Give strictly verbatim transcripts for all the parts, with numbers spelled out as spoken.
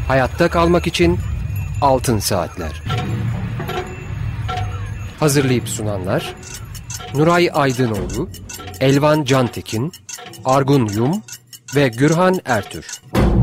Hayatta kalmak için Altın Saatler. Hazırlayıp sunanlar Nuray Aydınoğlu, Elvan Cantekin, Argun Yum ve Gürhan Ertür.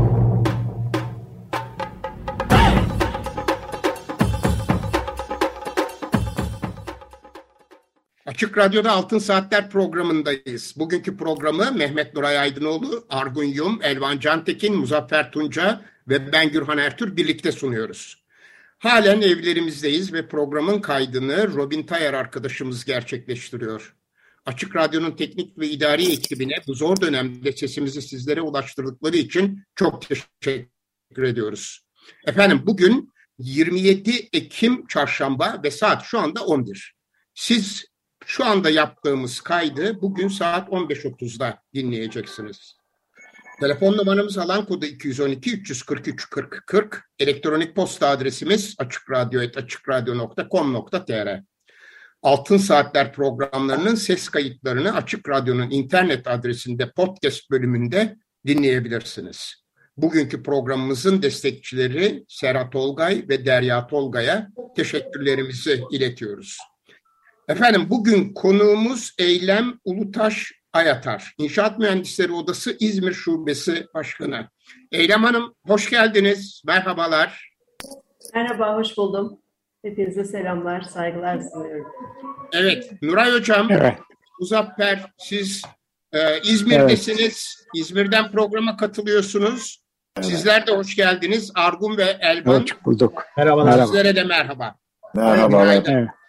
Açık Radyo'da Altın Saatler programındayız. Bugünkü programı Mehmet Nuray Aydınoğlu, Argun Yum, Elvan Cantekin, Muzaffer Tunca ve ben Gürhan Ertür birlikte sunuyoruz. Halen evlerimizdeyiz ve programın kaydını Robin Tayyar arkadaşımız gerçekleştiriyor. Açık Radyo'nun teknik ve idari ekibine bu zor dönemde sesimizi sizlere ulaştırdıkları için çok teşekkür ediyoruz. Efendim bugün yirmi yedi Ekim Çarşamba ve saat şu anda on bir. Siz şu anda yaptığımız kaydı bugün saat on beş otuzda dinleyeceksiniz. Telefon numaramız alan kodu iki yüz on iki üç yüz kırk üç kırk kırk. Elektronik posta adresimiz açıkradyo et açıkradyo nokta com nokta tr. Altın Saatler programlarının ses kayıtlarını Açık Radyo'nun internet adresinde podcast bölümünde dinleyebilirsiniz. Bugünkü programımızın destekçileri Serhat Olgay ve Derya Tolgay'a teşekkürlerimizi iletiyoruz. Efendim bugün konuğumuz Eylem Ulutaş Ayatar, İnşaat Mühendisleri Odası İzmir Şubesi Başkanı. Eylem Hanım hoş geldiniz, merhabalar. Merhaba, hoş buldum. Hepinize selamlar, saygılar sunuyorum. Evet, Nuray Hocam, evet. Muzaffer, siz e, İzmir'desiniz. Evet. İzmir'den programa katılıyorsunuz. Evet. Sizler de hoş geldiniz. Argun ve Elvan. Hoş bulduk. Merhaba. Sizlere de merhaba. Merhaba. Evet.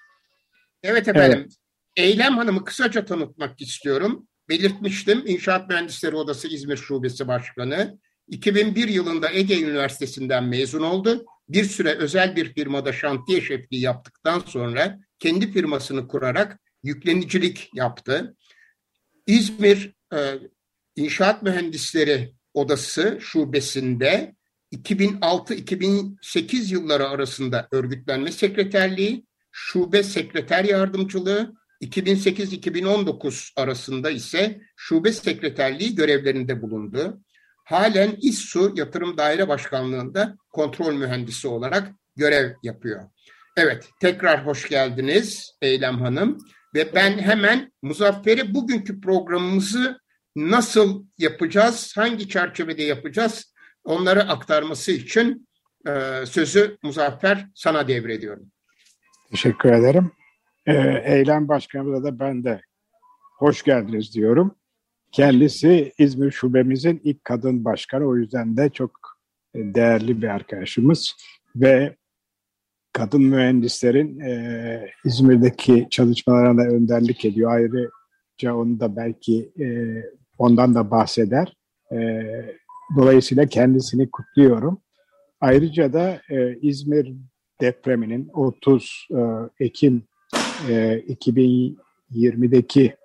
Evet efendim, evet. Eylem Hanım'ı kısaca tanıtmak istiyorum. Belirtmiştim, İnşaat Mühendisleri Odası İzmir Şubesi Başkanı. iki bin bir yılında Ege Üniversitesi'nden mezun oldu. Bir süre özel bir firmada şantiye şefliği yaptıktan sonra kendi firmasını kurarak yüklenicilik yaptı. İzmir e, İnşaat Mühendisleri Odası Şubesi'nde iki bin altı iki bin sekiz yılları arasında örgütlenme sekreterliği, şube sekreter yardımcılığı, iki bin sekiz iki bin on dokuz arasında ise şube sekreterliği görevlerinde bulundu. Halen İSSU Yatırım Daire Başkanlığı'nda kontrol mühendisi olarak görev yapıyor. Evet, tekrar hoş geldiniz Eylem Hanım. Ve ben hemen Muzaffer'e bugünkü programımızı nasıl yapacağız, hangi çerçevede yapacağız onları aktarması için e, sözü Muzaffer sana devrediyorum. Teşekkür ederim. Ee, Eylem Başkanımıza da ben de hoş geldiniz diyorum. Kendisi İzmir Şubemizin ilk kadın başkanı. O yüzden de çok değerli bir arkadaşımız. Ve kadın mühendislerin e, İzmir'deki çalışmalarına önderlik ediyor. Ayrıca onu da belki e, ondan da bahseder. E, dolayısıyla kendisini kutluyorum. Ayrıca da e, İzmir depreminin otuz Ekim iki bin yirmideki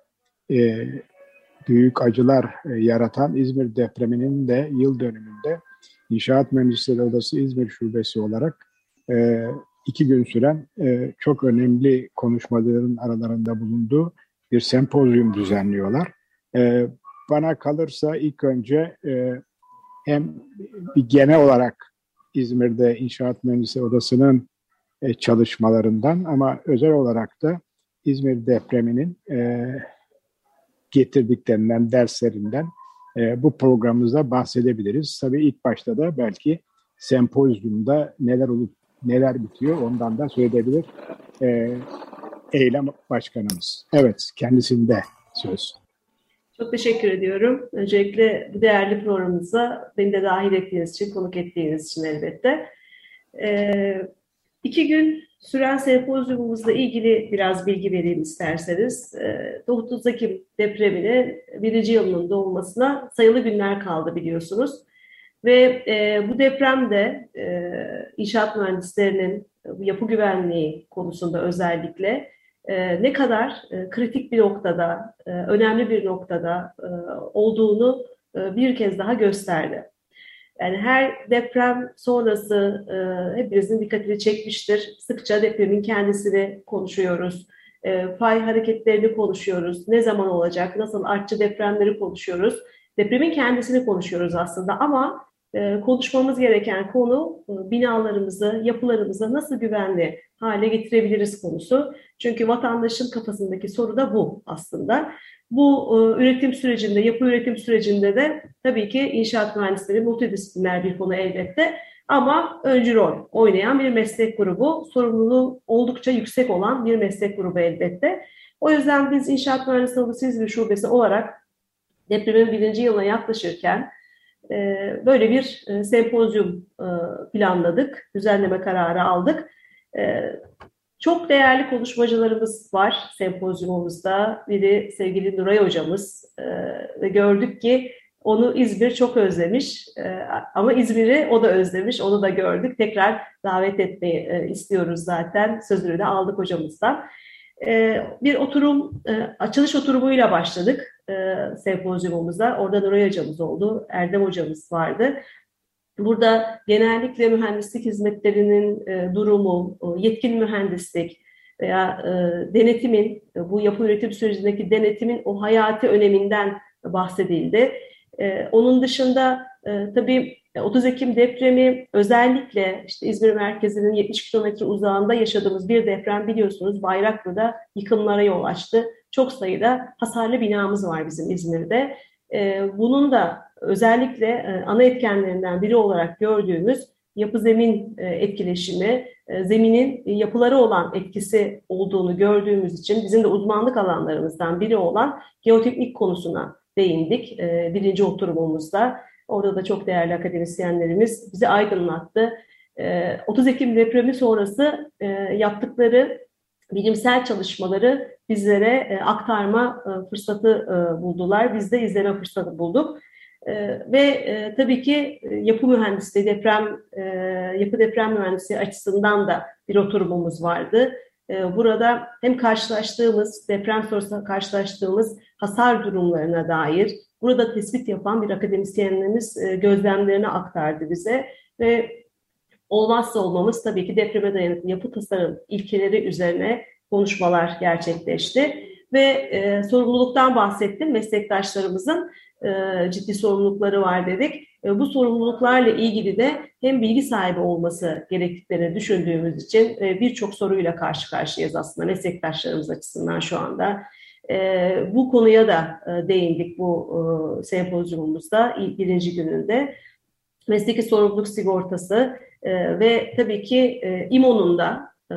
büyük acılar yaratan İzmir depreminin de yıl dönümünde İnşaat Mühendisleri Odası İzmir Şubesi olarak iki gün süren çok önemli konuşmaların aralarında bulunduğu bir sempozyum düzenliyorlar. Bana kalırsa ilk önce hem bir genel olarak İzmir'de İnşaat Mühendisleri Odası'nın çalışmalarından ama özel olarak da İzmir depreminin e, getirdiklerinden, derslerinden e, bu programımızda bahsedebiliriz. Tabii ilk başta da belki sempozyumda neler olup neler bitiyor ondan da söyleyebilir e, Eylem Başkanımız. Evet, kendisinde söz. Çok teşekkür ediyorum. Öncelikle bu değerli programımıza beni de dahil ettiğiniz için, konuk ettiğiniz için elbette. Ee, iki gün süren sempozyumumuzla ilgili biraz bilgi vereyim isterseniz. Ee, otuz Ekim depreminin birinci yılının doğmasına sayılı günler kaldı biliyorsunuz. Ve e, bu depremde e, inşaat mühendislerinin yapı güvenliği konusunda özellikle e, ne kadar e, kritik bir noktada, e, önemli bir noktada e, olduğunu e, bir kez daha gösterdi. Yani her deprem sonrası e, hepimizin dikkatini çekmiştir. Sıkça depremin kendisini konuşuyoruz. E, fay hareketlerini konuşuyoruz. Ne zaman olacak, nasıl artçı depremleri konuşuyoruz. Depremin kendisini konuşuyoruz aslında ama konuşmamız gereken konu binalarımızı, yapılarımızı nasıl güvenli hale getirebiliriz konusu. Çünkü vatandaşın kafasındaki soru da bu aslında. Bu üretim sürecinde, yapı üretim sürecinde de tabii ki inşaat mühendisleri multidisipliner bir konu elbette. Ama öncü rol oynayan bir meslek grubu, sorumluluğu oldukça yüksek olan bir meslek grubu elbette. O yüzden biz İnşaat Mühendisliği Odası İzmir Şubesi olarak depremin birinci yılına yaklaşırken böyle bir sempozyum planladık, düzenleme kararı aldık. Çok değerli konuşmacılarımız var sempozyumumuzda. Biri sevgili Nuray hocamız ve gördük ki onu İzmir çok özlemiş ama İzmir'i o da özlemiş, onu da gördük. Tekrar davet etmeyi istiyoruz zaten, sözünü de aldık hocamızdan. Bir oturum, açılış oturumuyla başladık sempozyumumuza. Orada Nuray hocamız oldu, Erdem hocamız vardı. Burada genellikle mühendislik hizmetlerinin durumu, yetkin mühendislik veya denetimin, bu yapı üretim sürecindeki denetimin o hayati öneminden bahsedildi. Onun dışında tabii otuz Ekim depremi özellikle işte İzmir merkezinin yetmiş kilometre uzağında yaşadığımız bir deprem, biliyorsunuz Bayraklı'da yıkımlara yol açtı. Çok sayıda hasarlı binamız var bizim İzmir'de. Bunun da özellikle ana etkenlerinden biri olarak gördüğümüz yapı zemin etkileşimi, zeminin yapıları olan etkisi olduğunu gördüğümüz için bizim de uzmanlık alanlarımızdan biri olan geoteknik konusuna değindik birinci oturumumuzda. Orada da çok değerli akademisyenlerimiz bizi aydınlattı. otuz Ekim depremi sonrası yaptıkları bilimsel çalışmaları bizlere aktarma fırsatı buldular. Biz de izleme fırsatı bulduk. Ve tabii ki yapı mühendisliği, deprem, yapı deprem mühendisliği açısından da bir oturumumuz vardı. Burada hem karşılaştığımız, deprem sonrası karşılaştığımız hasar durumlarına dair burada tespit yapan bir akademisyenlerimiz gözlemlerini aktardı bize ve olmazsa olmamız tabii ki depreme dayanıklı yapı tasarım ilkeleri üzerine konuşmalar gerçekleşti ve e, sorumluluktan bahsettim. Meslektaşlarımızın e, ciddi sorumlulukları var dedik. E, bu sorumluluklarla ilgili de hem bilgi sahibi olması gerektiklerini düşündüğümüz için e, birçok soruyla karşı karşıyayız aslında meslektaşlarımız açısından şu anda. E, bu konuya da e, değindik bu e, sempozyumumuzda ilk birinci gününde. Mesleki sorumluluk sigortası e, ve tabii ki e, İMO'nun da e,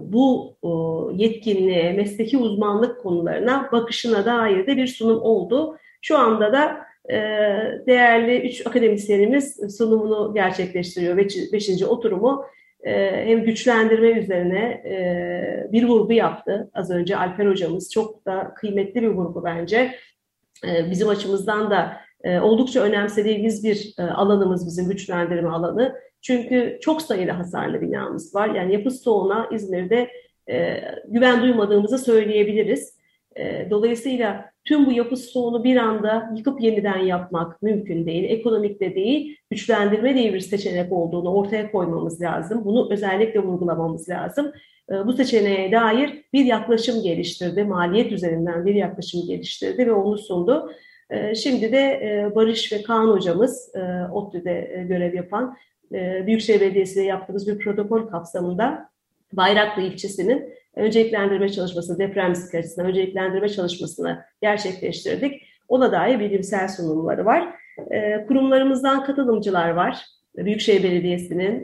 bu e, yetkinliğe, mesleki uzmanlık konularına bakışına dair de bir sunum oldu. Şu anda da e, değerli üç akademisyenimiz sunumunu gerçekleştiriyor. Beş, beşinci oturumu e, hem güçlendirme üzerine e, bir vurgu yaptı. Az önce Alper hocamız çok da kıymetli bir vurgu bence. E, bizim açımızdan da e, oldukça önemsediğimiz bir e, alanımız bizim güçlendirme alanı. Çünkü çok sayıda hasarlı binamız var. Yani yapı stoğuna İzmir'de e, güven duymadığımızı söyleyebiliriz. E, dolayısıyla tüm bu yapı stoğunu bir anda yıkıp yeniden yapmak mümkün değil. Ekonomik de değil, güçlendirme diye bir seçenek olduğunu ortaya koymamız lazım. Bunu özellikle vurgulamamız lazım. E, bu seçeneğe dair bir yaklaşım geliştirdi. Maliyet üzerinden bir yaklaşım geliştirdi ve onu sundu. E, şimdi de e, Barış ve Kaan hocamız, e, ODTÜ'de e, görev yapan, Büyükşehir Belediyesi'yle yaptığımız bir protokol kapsamında Bayraklı ilçesinin önceliklendirme çalışmasını, deprem riski açısından önceliklendirme çalışmasını gerçekleştirdik. Ona dair bilimsel sunumları var. Kurumlarımızdan katılımcılar var. Büyükşehir Belediyesi'nin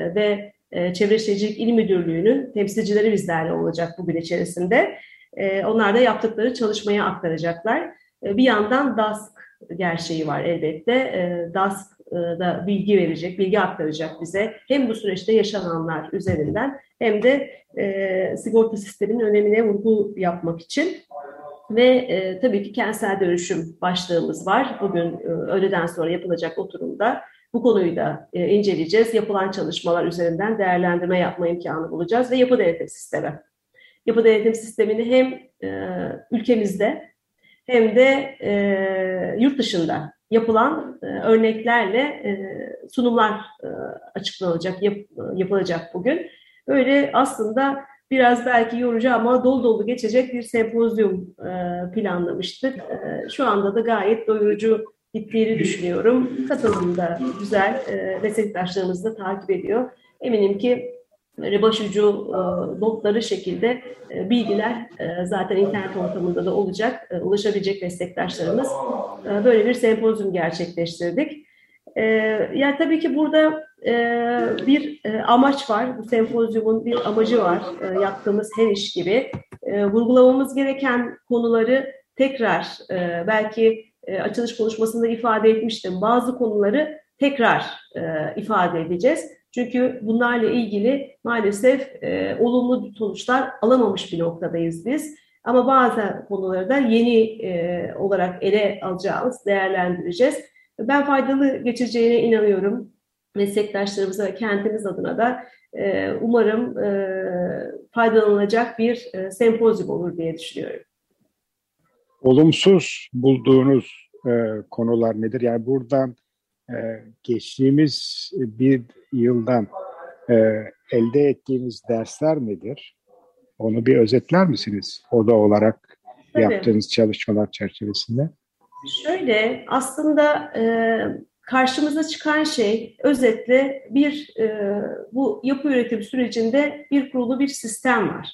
ve Çevre Şehircilik İl Müdürlüğü'nün temsilcileri bizlerle olacak bugün içerisinde. Onlar da yaptıkları çalışmayı aktaracaklar. Bir yandan D A S K gerçeği var elbette. D A S K da bilgi verecek, bilgi aktaracak bize. Hem bu süreçte yaşananlar üzerinden hem de e, sigorta sisteminin önemine vurgu yapmak için. Ve e, tabii ki kentsel dönüşüm başlığımız var. Bugün e, öğleden sonra yapılacak oturumda bu konuyu da e, inceleyeceğiz. Yapılan çalışmalar üzerinden değerlendirme yapma imkanı bulacağız ve yapı denetim sistemi. Yapı denetim sistemini hem e, ülkemizde hem de e, yurt dışında yapılan e, örneklerle e, sunumlar e, açıklanacak, yap, yapılacak bugün. Böyle aslında biraz belki yorucu ama dolu dolu geçecek bir sempozyum e, planlamıştık. E, şu anda da gayet doyurucu gittiğini düşünüyorum. Katılım da güzel, e, meslektaşlarımız da takip ediyor. Eminim ki böyle başucu e, notları şekilde e, bilgiler e, zaten internet ortamında da olacak, e, ulaşabilecek meslektaşlarımız. E, böyle bir sempozyum gerçekleştirdik. E, yani tabii ki burada e, bir e, amaç var, bu sempozyumun bir amacı var, e, yaptığımız her iş gibi. E, vurgulamamız gereken konuları tekrar, e, belki e, açılış konuşmasında ifade etmiştim, bazı konuları tekrar e, ifade edeceğiz. Çünkü bunlarla ilgili maalesef e, olumlu sonuçlar alamamış bir noktadayız biz. Ama bazı konuları da yeni e, olarak ele alacağız, değerlendireceğiz. Ben faydalı geçeceğine inanıyorum. Meslektaşlarımıza ve kendimiz adına da e, umarım e, faydalanılacak bir e, sempozyum olur diye düşünüyorum. Olumsuz bulduğunuz e, konular nedir? Yani buradan e, geçtiğimiz bir yıldan e, elde ettiğiniz dersler nedir? Onu bir özetler misiniz? Oda olarak Tabii. Yaptığınız çalışmalar çerçevesinde. Şöyle, aslında e, karşımıza çıkan şey özetle bir e, bu yapı üretim sürecinde bir kurulu bir sistem var.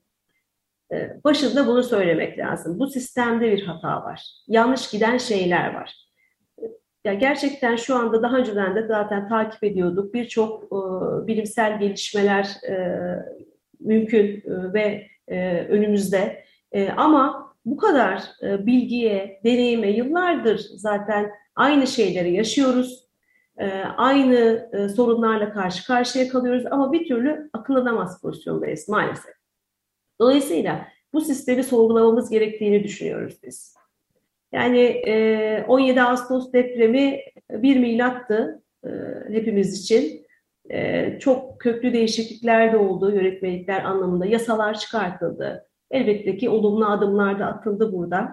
E, başında bunu söylemek lazım. Bu sistemde bir hata var. Yanlış giden şeyler var. Ya gerçekten şu anda daha önceden de zaten takip ediyorduk. Birçok e, bilimsel gelişmeler e, mümkün e, ve e, önümüzde. E, ama bu kadar e, bilgiye, deneyime yıllardır zaten aynı şeyleri yaşıyoruz. E, aynı e, sorunlarla karşı karşıya kalıyoruz ama bir türlü akıllanamaz pozisyondayız maalesef. Dolayısıyla bu sistemi sorgulamamız gerektiğini düşünüyoruz biz. Yani e, on yedi Ağustos depremi bir milattı e, hepimiz için. E, çok köklü değişiklikler de oldu yönetmelikler anlamında. Yasalar çıkartıldı. Elbette ki olumlu adımlar da atıldı burada.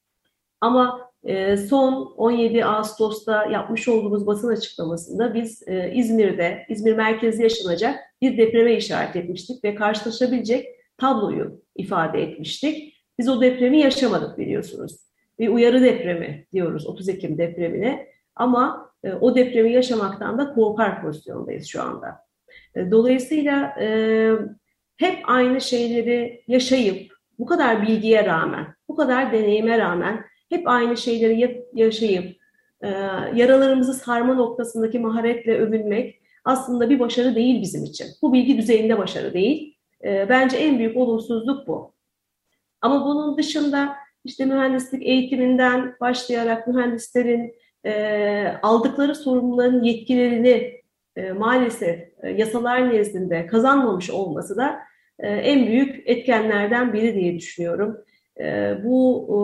Ama e, son on yedi Ağustos'ta yapmış olduğumuz basın açıklamasında biz e, İzmir'de, İzmir merkezli yaşanacak bir depreme işaret etmiştik ve karşılaşabilecek tabloyu ifade etmiştik. Biz o depremi yaşamadık biliyorsunuz. Bir uyarı depremi diyoruz otuz Ekim depremine ama e, o depremi yaşamaktan da korkar pozisyondayız şu anda. E, dolayısıyla e, hep aynı şeyleri yaşayıp bu kadar bilgiye rağmen, bu kadar deneyime rağmen hep aynı şeyleri yaşayıp e, yaralarımızı sarma noktasındaki maharetle övünmek aslında bir başarı değil bizim için. Bu bilgi düzeyinde başarı değil. E, bence en büyük olumsuzluk bu. Ama bunun dışında işte mühendislik eğitiminden başlayarak mühendislerin e, aldıkları sorumluların yetkilerini e, maalesef e, yasalar nezdinde kazanmamış olması da e, en büyük etkenlerden biri diye düşünüyorum. E, bu e,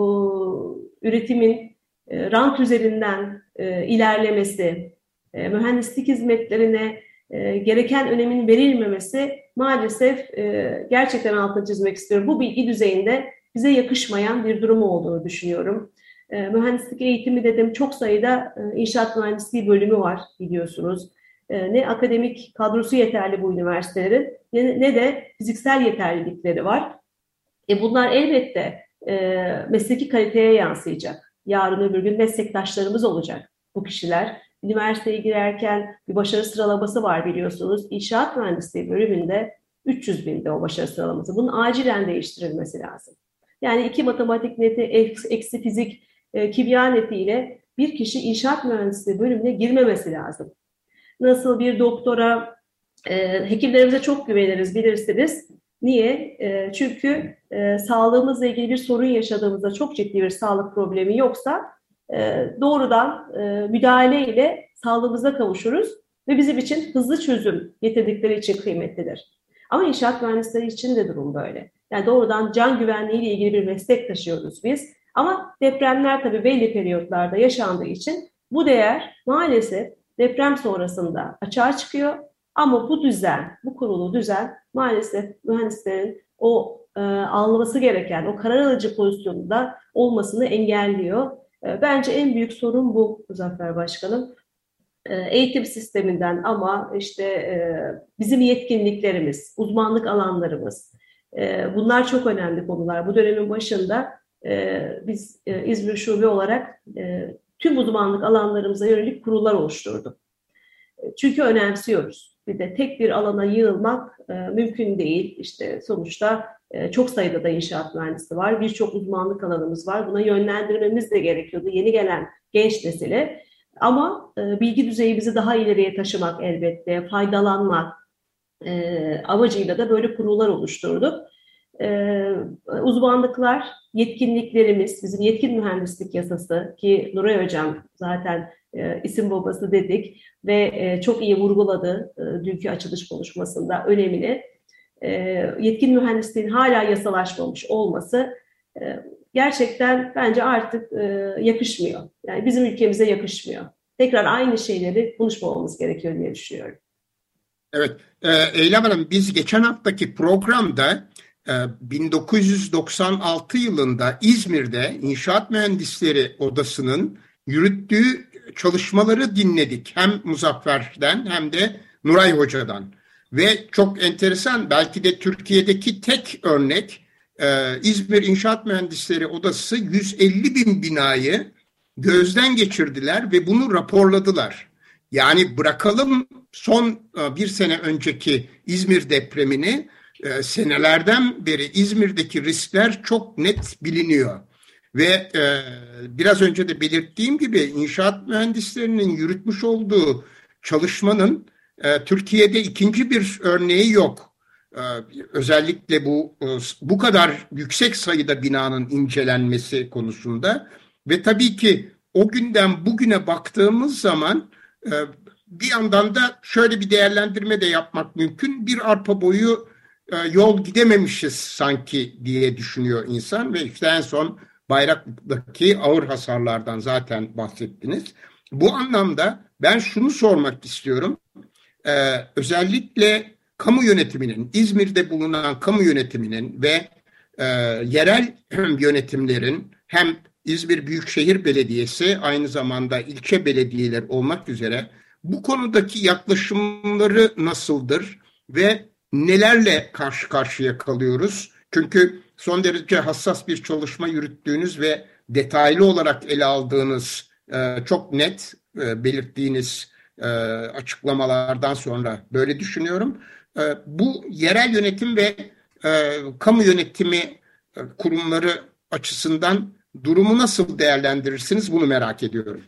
üretimin e, rant üzerinden e, ilerlemesi, e, mühendislik hizmetlerine e, gereken önemin verilmemesi maalesef e, gerçekten altını çizmek istiyorum. Bu bilgi düzeyinde bize yakışmayan bir durum olduğunu düşünüyorum. E, mühendislik eğitimi dedim, çok sayıda e, inşaat mühendisliği bölümü var biliyorsunuz. E, ne akademik kadrosu yeterli bu üniversitelerin ne, ne de fiziksel yeterlilikleri var. E, bunlar elbette e, mesleki kaliteye yansıyacak. Yarın öbür gün meslektaşlarımız olacak bu kişiler. Üniversiteye girerken bir başarı sıralaması var biliyorsunuz. İnşaat mühendisliği bölümünde üç yüz binde o başarı sıralaması. Bunun acilen değiştirilmesi lazım. Yani iki matematik neti, eksi fizik, e, kimya netiyle bir kişi inşaat mühendisliği bölümüne girmemesi lazım. Nasıl bir doktora, e, hekimlerimize çok güveniriz bilirsiniz. Niye? E, çünkü e, sağlığımızla ilgili bir sorun yaşadığımızda çok ciddi bir sağlık problemi yoksa e, doğrudan e, müdahale ile sağlığımıza kavuşuruz ve bizim için hızlı çözüm getirdikleri için kıymetlidir. Ama inşaat mühendisleri için de durum böyle. Yani doğrudan can güvenliği ile ilgili bir meslek taşıyoruz biz. Ama depremler tabii belli periyotlarda yaşandığı için bu değer maalesef deprem sonrasında açığa çıkıyor. Ama bu düzen, bu kurulu düzen maalesef mühendislerin o e, alması gereken, o karar alıcı pozisyonunda olmasını engelliyor. E, bence en büyük sorun bu Muzaffer Başkanım. E, eğitim sisteminden ama işte e, bizim yetkinliklerimiz, uzmanlık alanlarımız, e, bunlar çok önemli konular. Bu dönemin başında e, biz e, İzmir Şube olarak e, tüm uzmanlık alanlarımıza yönelik kurullar oluşturduk. Çünkü önemsiyoruz. Bir de tek bir alana yığılmak e, mümkün değil. İşte sonuçta e, çok sayıda da inşaat mühendisi var. Birçok uzmanlık alanımız var. Buna yönlendirmemiz de gerekiyordu yeni gelen genç nesile. Ama e, bilgi düzeyimizi daha ileriye taşımak elbette, faydalanmak e, amacıyla da böyle kurullar oluşturduk. E, uzmanlıklar, yetkinliklerimiz, bizim yetkin mühendislik yasası ki Nuray Hocam zaten e, isim babası dedik ve e, çok iyi vurguladı e, dünkü açılış konuşmasında önemini. E, yetkin mühendisliğin hala yasalaşmamış olması e, gerçekten bence artık e, yakışmıyor. Yani bizim ülkemize yakışmıyor. Tekrar aynı şeyleri konuşmamamız gerekiyor diye düşünüyorum. Evet, e, Eylem Hanım, biz geçen haftaki programda e, bin dokuz yüz doksan altı yılında İzmir'de İnşaat Mühendisleri Odası'nın yürüttüğü çalışmaları dinledik. Hem Muzaffer'den hem de Nuray Hoca'dan. Ve çok enteresan, belki de Türkiye'deki tek örnek, e, İzmir İnşaat Mühendisleri Odası yüz elli bin binayı gözden geçirdiler ve bunu raporladılar. Yani bırakalım son bir sene önceki İzmir depremini, senelerden beri İzmir'deki riskler çok net biliniyor. Ve biraz önce de belirttiğim gibi inşaat mühendislerinin yürütmüş olduğu çalışmanın Türkiye'de ikinci bir örneği yok. Özellikle bu bu kadar yüksek sayıda binanın incelenmesi konusunda ve tabii ki o günden bugüne baktığımız zaman bir yandan da şöyle bir değerlendirme de yapmak mümkün. Bir arpa boyu yol gidememişiz sanki diye düşünüyor insan ve işte en son Bayraklı'daki ağır hasarlardan zaten bahsettiniz. Bu anlamda ben şunu sormak istiyorum. Özellikle kamu yönetiminin, İzmir'de bulunan kamu yönetiminin ve yerel yönetimlerin hem İzmir Büyükşehir Belediyesi aynı zamanda ilçe belediyeler olmak üzere bu konudaki yaklaşımları nasıldır ve nelerle karşı karşıya kalıyoruz? Çünkü son derece hassas bir çalışma yürüttüğünüz ve detaylı olarak ele aldığınız, çok net belirttiğiniz açıklamalardan sonra böyle düşünüyorum. Bu yerel yönetim ve kamu yönetimi kurumları açısından durumu nasıl değerlendirirsiniz? Bunu merak ediyorum.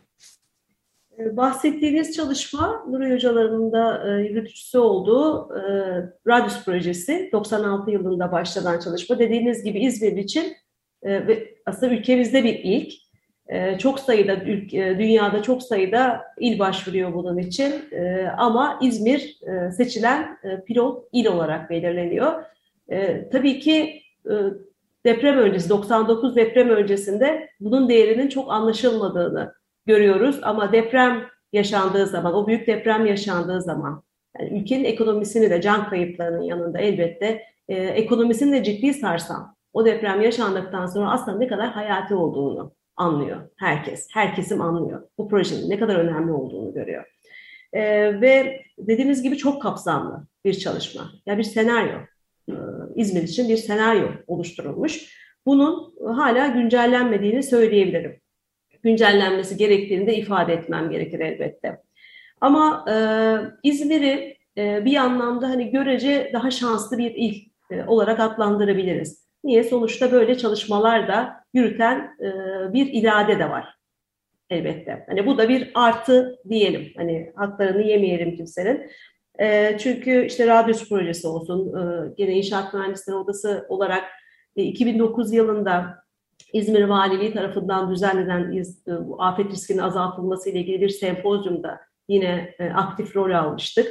Bahsettiğiniz çalışma, Nuray Hocalarının da e, yürütücüsü olduğu e, Radius projesi, doksan altı yılında başlanan çalışma. Dediğiniz gibi İzmir için e, ve aslında ülkemizde bir ilk. E, çok sayıda, ülke, dünyada çok sayıda il başvuruyor bunun için. E, ama İzmir e, seçilen e, pilot il olarak belirleniyor. E, tabii ki e, deprem öncesi, doksan dokuz deprem öncesinde bunun değerinin çok anlaşılmadığını görüyoruz ama deprem yaşandığı zaman, o büyük deprem yaşandığı zaman, yani ülkenin ekonomisini de can kayıplarının yanında elbette e, ekonomisini de ciddi sarsan, o deprem yaşandıktan sonra aslında ne kadar hayati olduğunu anlıyor herkes. Her kesim anlıyor. Bu projenin ne kadar önemli olduğunu görüyor. E, ve dediğimiz gibi çok kapsamlı bir çalışma. Yani bir senaryo. E, İzmir için bir senaryo oluşturulmuş. Bunun hala güncellenmediğini söyleyebilirim. Güncellenmesi gerektiğini de ifade etmem gerekir elbette. Ama e, İzmir'i e, bir anlamda hani görece daha şanslı bir il e, olarak adlandırabiliriz. Niye? Sonuçta böyle çalışmalar da yürüten e, bir irade de var elbette. Hani bu da bir artı diyelim. Hani haklarını yemeyelim kimsenin. E, çünkü işte Radius projesi olsun, e, gene İnşaat Mühendisleri Odası olarak e, iki bin dokuz yılında İzmir Valiliği tarafından düzenlenen bu afet riskinin azaltılması ile ilgili bir sempozyumda yine aktif rol almıştık.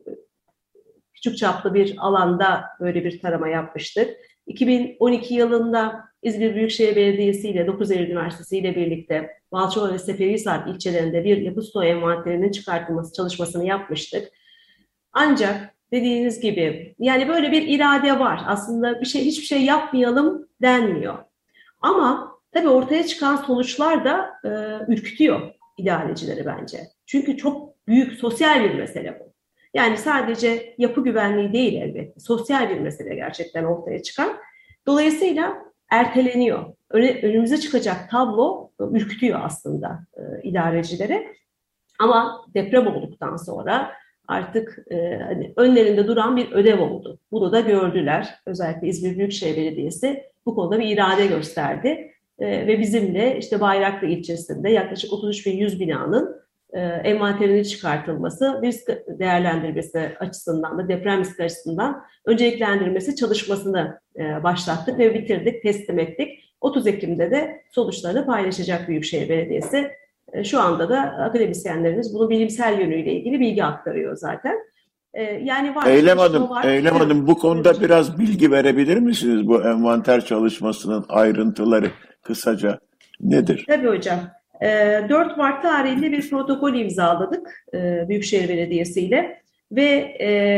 Küçük çaplı bir alanda böyle bir tarama yapmıştık. iki bin on iki yılında İzmir Büyükşehir Belediyesi ile dokuz Eylül Üniversitesi ile birlikte Balçova ve Seferihisar ilçelerinde bir yapı stoğu envanterinin çıkartılması çalışmasını yapmıştık. Ancak dediğiniz gibi yani böyle bir irade var. Aslında bir şey hiçbir şey yapmayalım denmiyor. Ama tabii ortaya çıkan sonuçlar da e, ürkütüyor idarecileri bence. Çünkü çok büyük sosyal bir mesele bu. Yani sadece yapı güvenliği değil elbette. Sosyal bir mesele gerçekten ortaya çıkan. Dolayısıyla erteleniyor. Öne, önümüze çıkacak tablo e, ürkütüyor aslında e, idarecileri. Ama deprem olduktan sonra artık e, hani önlerinde duran bir ödev oldu. Bunu da gördüler. Özellikle İzmir Büyükşehir Belediyesi bu konuda bir irade gösterdi. E, ve bizimle işte Bayraklı ilçesinde yaklaşık otuz üç bin yüz binanın e, envanterinin çıkartılması, risk değerlendirmesi açısından da deprem riski açısından önceliklendirmesi çalışmasını e, başlattık ve bitirdik, teslim ettik. otuz Ekim'de de sonuçlarını paylaşacak Büyükşehir Belediyesi. Şu anda da akademisyenlerimiz bunu bilimsel yönüyle ilgili bilgi aktarıyor zaten. Yani var. Eylem Hanım, var. Eylem Hanım bu konuda evet. biraz bilgi verebilir misiniz? Bu envanter çalışmasının ayrıntıları kısaca nedir? Tabii hocam. dört Mart tarihinde bir protokol imzaladık Büyükşehir Belediyesi ile ve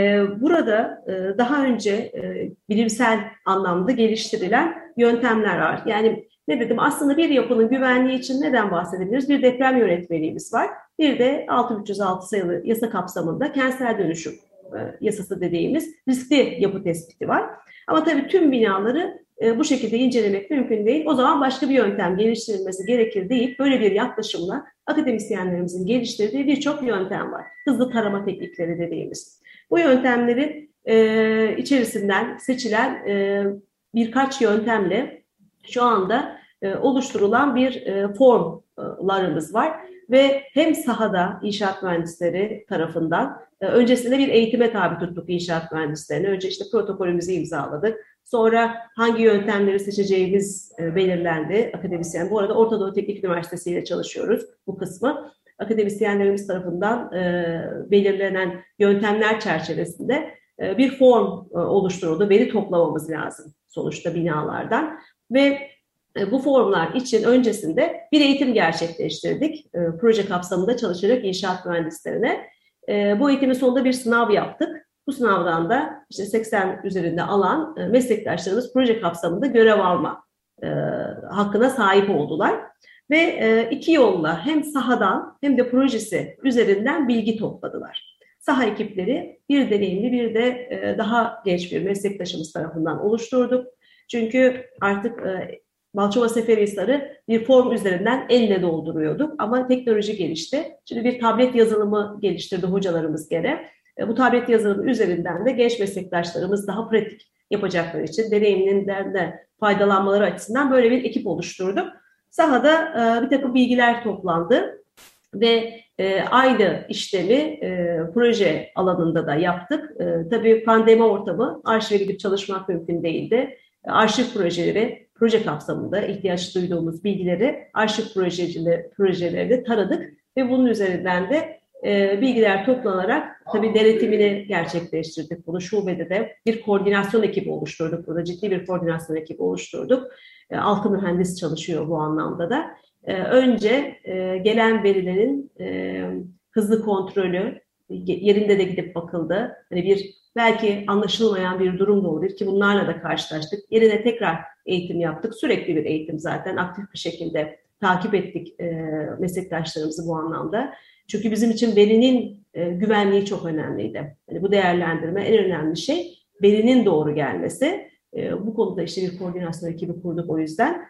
burada daha önce bilimsel anlamda geliştirilen yöntemler var. Yani ne dedim? Aslında bir yapının güvenliği için neden bahsedebiliriz? Bir deprem yönetmeliğimiz var. Bir de altı bin üç yüz altı sayılı yasa kapsamında kentsel dönüşüm e, yasası dediğimiz riskli yapı tespiti var. Ama tabii tüm binaları e, bu şekilde incelemek mümkün değil. O zaman başka bir yöntem geliştirilmesi gerekir deyip böyle bir yaklaşımla akademisyenlerimizin geliştirdiği birçok yöntem var. Hızlı tarama teknikleri dediğimiz. Bu yöntemlerin e, içerisinden seçilen e, birkaç yöntemle şu anda e, oluşturulan bir e, formlarımız var ve hem sahada inşaat mühendisleri tarafından e, öncesinde bir eğitime tabi tuttuk inşaat mühendislerini. Önce işte protokolümüzü imzaladık. Sonra hangi yöntemleri seçeceğimiz e, belirlendi akademisyen. Bu arada Orta Doğu Teknik Üniversitesi ile çalışıyoruz bu kısmı. Akademisyenlerimiz tarafından e, belirlenen yöntemler çerçevesinde e, bir form e, oluşturuldu. Veri toplamamız lazım sonuçta binalardan. Ve bu formlar için öncesinde bir eğitim gerçekleştirdik. E, proje kapsamında çalışarak inşaat mühendislerine. E, bu eğitimin sonunda bir sınav yaptık. Bu sınavdan da işte seksen üzerinde alan e, meslektaşlarımız proje kapsamında görev alma e, hakkına sahip oldular. Ve e, iki yolla hem sahadan hem de projesi üzerinden bilgi topladılar. Saha ekipleri bir deneyimli bir de e, daha genç bir meslektaşımız tarafından oluşturduk. Çünkü artık e, Balçova Seferihisar'ı bir form üzerinden elle dolduruyorduk ama teknoloji gelişti. Şimdi bir tablet yazılımı geliştirdi hocalarımız gene. E, bu tablet yazılımı üzerinden de genç meslektaşlarımız daha pratik yapacakları için deneyiminden de faydalanmaları açısından böyle bir ekip oluşturduk. Sahada e, bir takım bilgiler toplandı ve e, aynı işlemi e, proje alanında da yaptık. E, tabii pandemi ortamı, arşive gidip çalışmak mümkün değildi. Arşiv projeleri, proje kapsamında ihtiyaç duyduğumuz bilgileri arşiv projelerinde taradık ve bunun üzerinden de e, bilgiler toplanarak tabii denetimini gerçekleştirdik. Bunu şubede de bir koordinasyon ekibi oluşturduk. Burada ciddi bir koordinasyon ekibi oluşturduk. E, altı mühendis çalışıyor bu anlamda da. E, önce e, gelen verilerin e, hızlı kontrolü, yerinde de gidip bakıldı. Hani bir belki anlaşılmayan bir durum da olabilir ki bunlarla da karşılaştık. Yerine tekrar eğitim yaptık. Sürekli bir eğitim zaten. Aktif bir şekilde takip ettik e, meslektaşlarımızı bu anlamda. Çünkü bizim için verinin e, güvenliği çok önemliydi. Yani bu değerlendirme en önemli şey verinin doğru gelmesi. E, bu konuda işte bir koordinasyon ekibi kurduk o yüzden.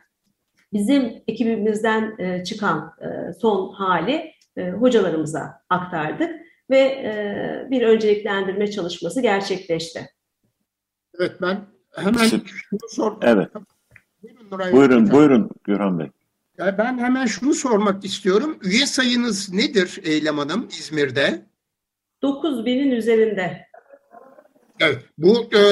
Bizim ekibimizden e, çıkan e, son hali e, hocalarımıza aktardık. Ve e, bir önceliklendirme çalışması gerçekleşti. Evet, ben hemen şunu sor. Evet. Buyurun, Nuray buyurun, buyurun Gürhan Bey. Yani ben hemen şunu sormak istiyorum. Üye sayınız nedir Eylem Hanım İzmir'de? dokuz binin üzerinde. Evet. Bu e,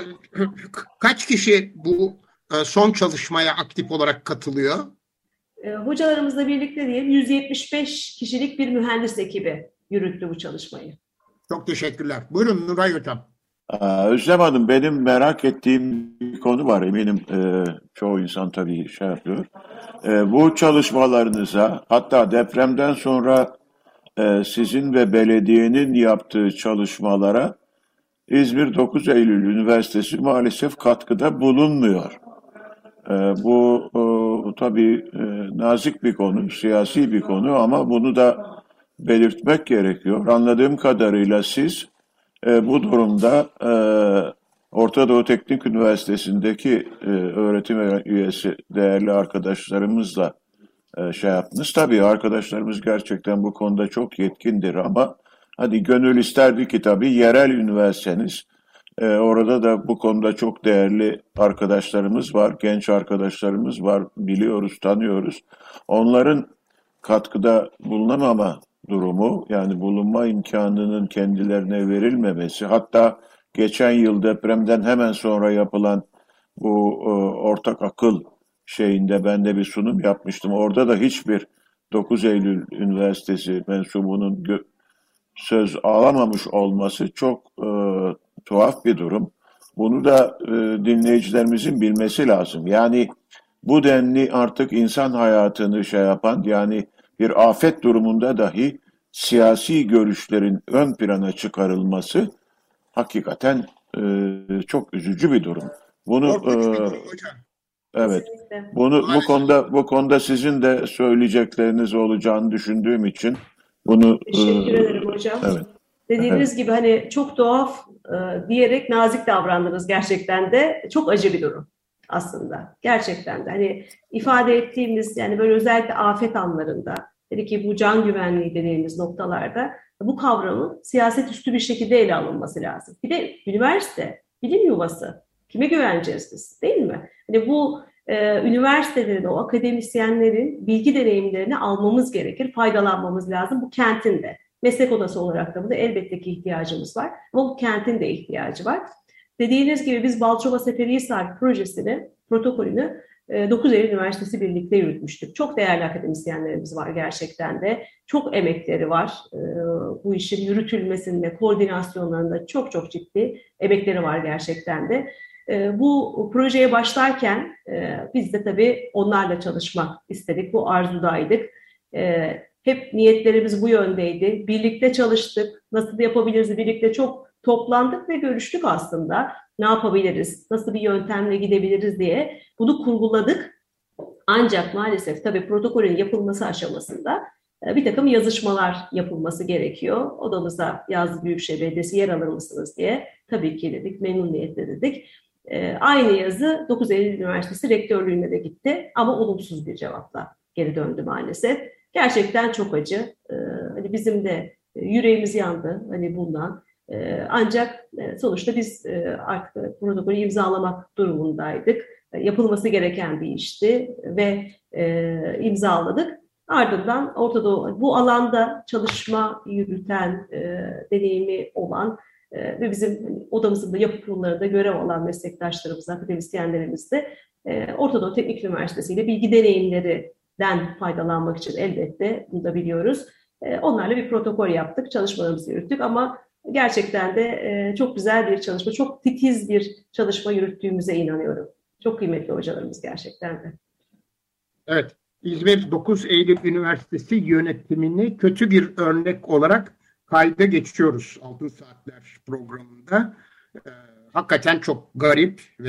kaç kişi bu e, son çalışmaya aktif olarak katılıyor? E, hocalarımızla birlikte diyelim yüz yetmiş beş kişilik bir mühendis ekibi yürüttü bu çalışmayı. Çok teşekkürler. Buyurun Nuray Hocam. Özlem Hanım, benim merak ettiğim bir konu var. Eminim e, çoğu insan tabii şey yapıyor. E, bu çalışmalarınıza, hatta depremden sonra e, sizin ve belediyenin yaptığı çalışmalara İzmir dokuz Eylül Üniversitesi maalesef katkıda bulunmuyor. E, bu e, tabii e, nazik bir konu, siyasi bir konu ama bunu da belirtmek gerekiyor. Anladığım kadarıyla siz e, bu durumda e, Orta Doğu Teknik Üniversitesi'ndeki e, öğretim üyesi değerli arkadaşlarımızla e, şey yaptınız. Tabii arkadaşlarımız gerçekten bu konuda çok yetkindir ama hadi gönül isterdi ki tabii yerel üniversiteniz. E, orada da bu konuda çok değerli arkadaşlarımız var, genç arkadaşlarımız var, biliyoruz, tanıyoruz. Onların katkıda bulunamama durumu, yani bulunma imkanının kendilerine verilmemesi, hatta geçen yıl depremden hemen sonra yapılan bu e, ortak akıl şeyinde ben de bir sunum yapmıştım. Orada da hiçbir dokuz Eylül Üniversitesi mensubunun gö- söz alamamış olması çok e, tuhaf bir durum. Bunu da e, dinleyicilerimizin bilmesi lazım. Yani bu denli artık insan hayatını şey yapan, yani bir afet durumunda dahi siyasi görüşlerin ön plana çıkarılması hakikaten e, çok üzücü bir durum. Bunu Korkunç bir e, durum hocam. evet. Kesinlikle. Bunu bu Maalesef. konuda bu konuda sizin de söyleyecekleriniz olacağını düşündüğüm için bunu Teşekkür e, ederim hocam. evet. Dediğiniz Evet. gibi hani çok tuhaf e, diyerek nazik davrandınız gerçekten de. Çok acı bir durum aslında. Gerçekten de hani ifade ettiğimiz, yani böyle özellikle afet anlarında, dedi ki bu can güvenliği dediğimiz noktalarda bu kavramın siyaset üstü bir şekilde ele alınması lazım. Bir de üniversite, bilim yuvası. Kime güveneceğiz biz, değil mi? Hani bu e, üniversitelerin, o akademisyenlerin bilgi deneyimlerini almamız gerekir, faydalanmamız lazım bu kentin de. Meslek odası olarak da burada elbette ki ihtiyacımız var. Ama bu kentin de ihtiyacı var. Dediğiniz gibi biz Balçova Seferihisar projesini, protokolünü dokuz Eylül Üniversitesi birlikte yürütmüştük. Çok değerli akademisyenlerimiz var gerçekten de. Çok emekleri var. Bu işin yürütülmesinde, koordinasyonlarında çok çok ciddi emekleri var gerçekten de. Bu projeye başlarken biz de tabii onlarla çalışmak istedik. Bu arzudaydık. Hep niyetlerimiz bu yöndeydi. Birlikte çalıştık. Nasıl yapabiliriz? Birlikte çok toplandık ve görüştük aslında. Ne yapabiliriz? Nasıl bir yöntemle gidebiliriz diye bunu kurguladık. Ancak maalesef tabii protokolün yapılması aşamasında bir takım yazışmalar yapılması gerekiyor. Odamıza yazdı Büyükşehir Belediyesi, yer alır mısınız diye. Tabii ki dedik, memnuniyetle dedik. Aynı yazı dokuz Eylül Üniversitesi Rektörlüğü'ne de gitti ama olumsuz bir cevapla geri döndü maalesef. Gerçekten çok acı. Ee, hani bizim de yüreğimiz yandı hani bundan. Ee, ancak sonuçta biz e, artık protokolü imzalamak durumundaydık. E, yapılması gereken bir işti ve e, imzaladık. Ardından Orta Doğu, bu alanda çalışma yürüten, e, deneyimi olan e, ve bizim hani, odamızın da yapı kurullarında görev alan meslektaşlarımız, akademisyenlerimiz de e, Orta Doğu Teknik Üniversitesi ile bilgi deneyimleri den faydalanmak için elbette bunu da biliyoruz. E, onlarla bir protokol yaptık, çalışmalarımızı yürüttük ama gerçekten de e, çok güzel bir çalışma, çok titiz bir çalışma yürüttüğümüze inanıyorum. Çok kıymetli hocalarımız gerçekten de. Evet, İzmir dokuz Eylül Üniversitesi yönetimini kötü bir örnek olarak kayda geçiyoruz Altın Saatler programında. E, hakikaten çok garip ve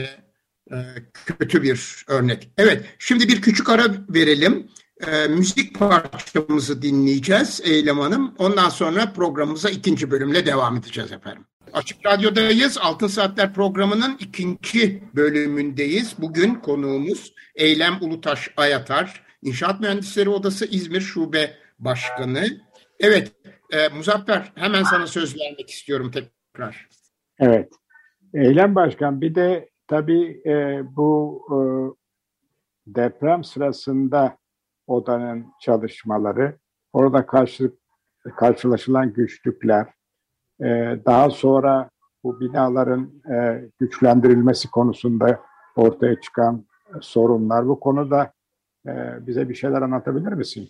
kötü bir örnek. Evet, şimdi bir küçük ara verelim. E, müzik parçamızı dinleyeceğiz Eylem Hanım. Ondan sonra programımıza ikinci bölümle devam edeceğiz efendim. Açık Radyo'dayız. Altın Saatler programının ikinci bölümündeyiz. Bugün konuğumuz Eylem Ulutaş Ayatar, İnşaat Mühendisleri Odası İzmir Şube Başkanı. Evet, e, Muzaffer, hemen sana söz vermek istiyorum tekrar. Evet, Eylem Başkan, bir de tabii e, bu e, deprem sırasında odanın çalışmaları, orada karşı, karşılaşılan güçlükler, e, daha sonra bu binaların e, güçlendirilmesi konusunda ortaya çıkan sorunlar, bu konuda e, bize bir şeyler anlatabilir misin?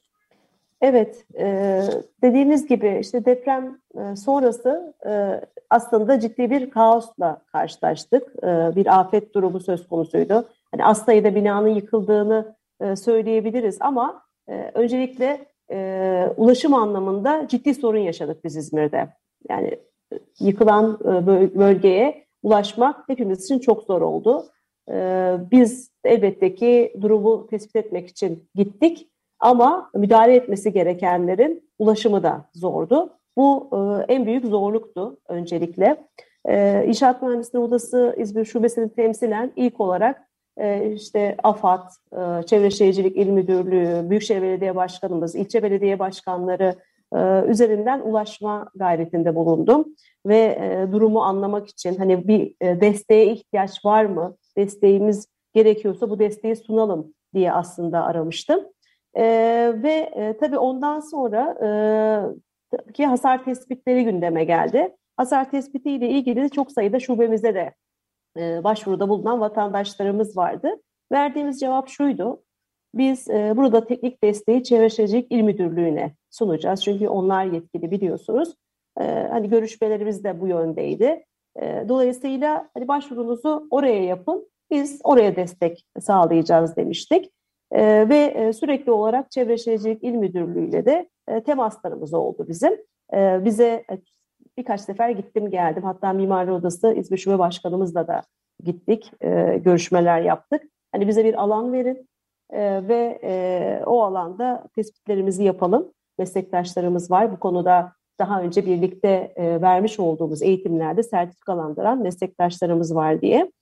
Evet, e, dediğiniz gibi işte deprem e, sonrası e, aslında ciddi bir kaosla karşılaştık. E, bir afet durumu söz konusuydu. Yani az sayıda binanın yıkıldığını e, söyleyebiliriz ama e, öncelikle e, ulaşım anlamında ciddi sorun yaşadık biz İzmir'de. Yani e, yıkılan e, bölgeye ulaşmak hepimiz için çok zor oldu. E, biz elbette ki durumu tespit etmek için gittik. Ama müdahale etmesi gerekenlerin ulaşımı da zordu. Bu e, en büyük zorluktu öncelikle. E, İnşaat Mühendisleri Odası İzmir Şubesi'ni temsilen ilk olarak e, işte AFAD, e, Çevre Şehircilik İl Müdürlüğü, Büyükşehir Belediye Başkanımız, ilçe belediye başkanları e, üzerinden ulaşma gayretinde bulundum. Ve e, durumu anlamak için hani bir e, desteğe ihtiyaç var mı, desteğimiz gerekiyorsa bu desteği sunalım diye aslında aramıştım. E, ve e, tabii ondan sonra e, tabii ki hasar tespitleri gündeme geldi. Hasar tespitiyle ilgili çok sayıda şubemize de e, başvuruda bulunan vatandaşlarımız vardı. Verdiğimiz cevap şuydu: biz e, burada teknik desteği Çevre Şehircilik İl Müdürlüğü'ne sunacağız. Çünkü onlar yetkili, biliyorsunuz. E, hani görüşmelerimiz de bu yöndeydi. E, dolayısıyla hani başvurunuzu oraya yapın, biz oraya destek sağlayacağız demiştik. E, ve e, sürekli olarak Çevre Şehircilik İl Müdürlüğü'yle de e, temaslarımız oldu bizim. E, bize e, birkaç sefer gittim geldim. Hatta Mimarlar Odası İzmir Şube Başkanımızla da gittik, e, görüşmeler yaptık. Hani bize bir alan verin e, ve e, o alanda tespitlerimizi yapalım. Meslektaşlarımız var bu konuda. Daha önce birlikte e, vermiş olduğumuz eğitimlerde sertifikalandıran meslektaşlarımız var diye.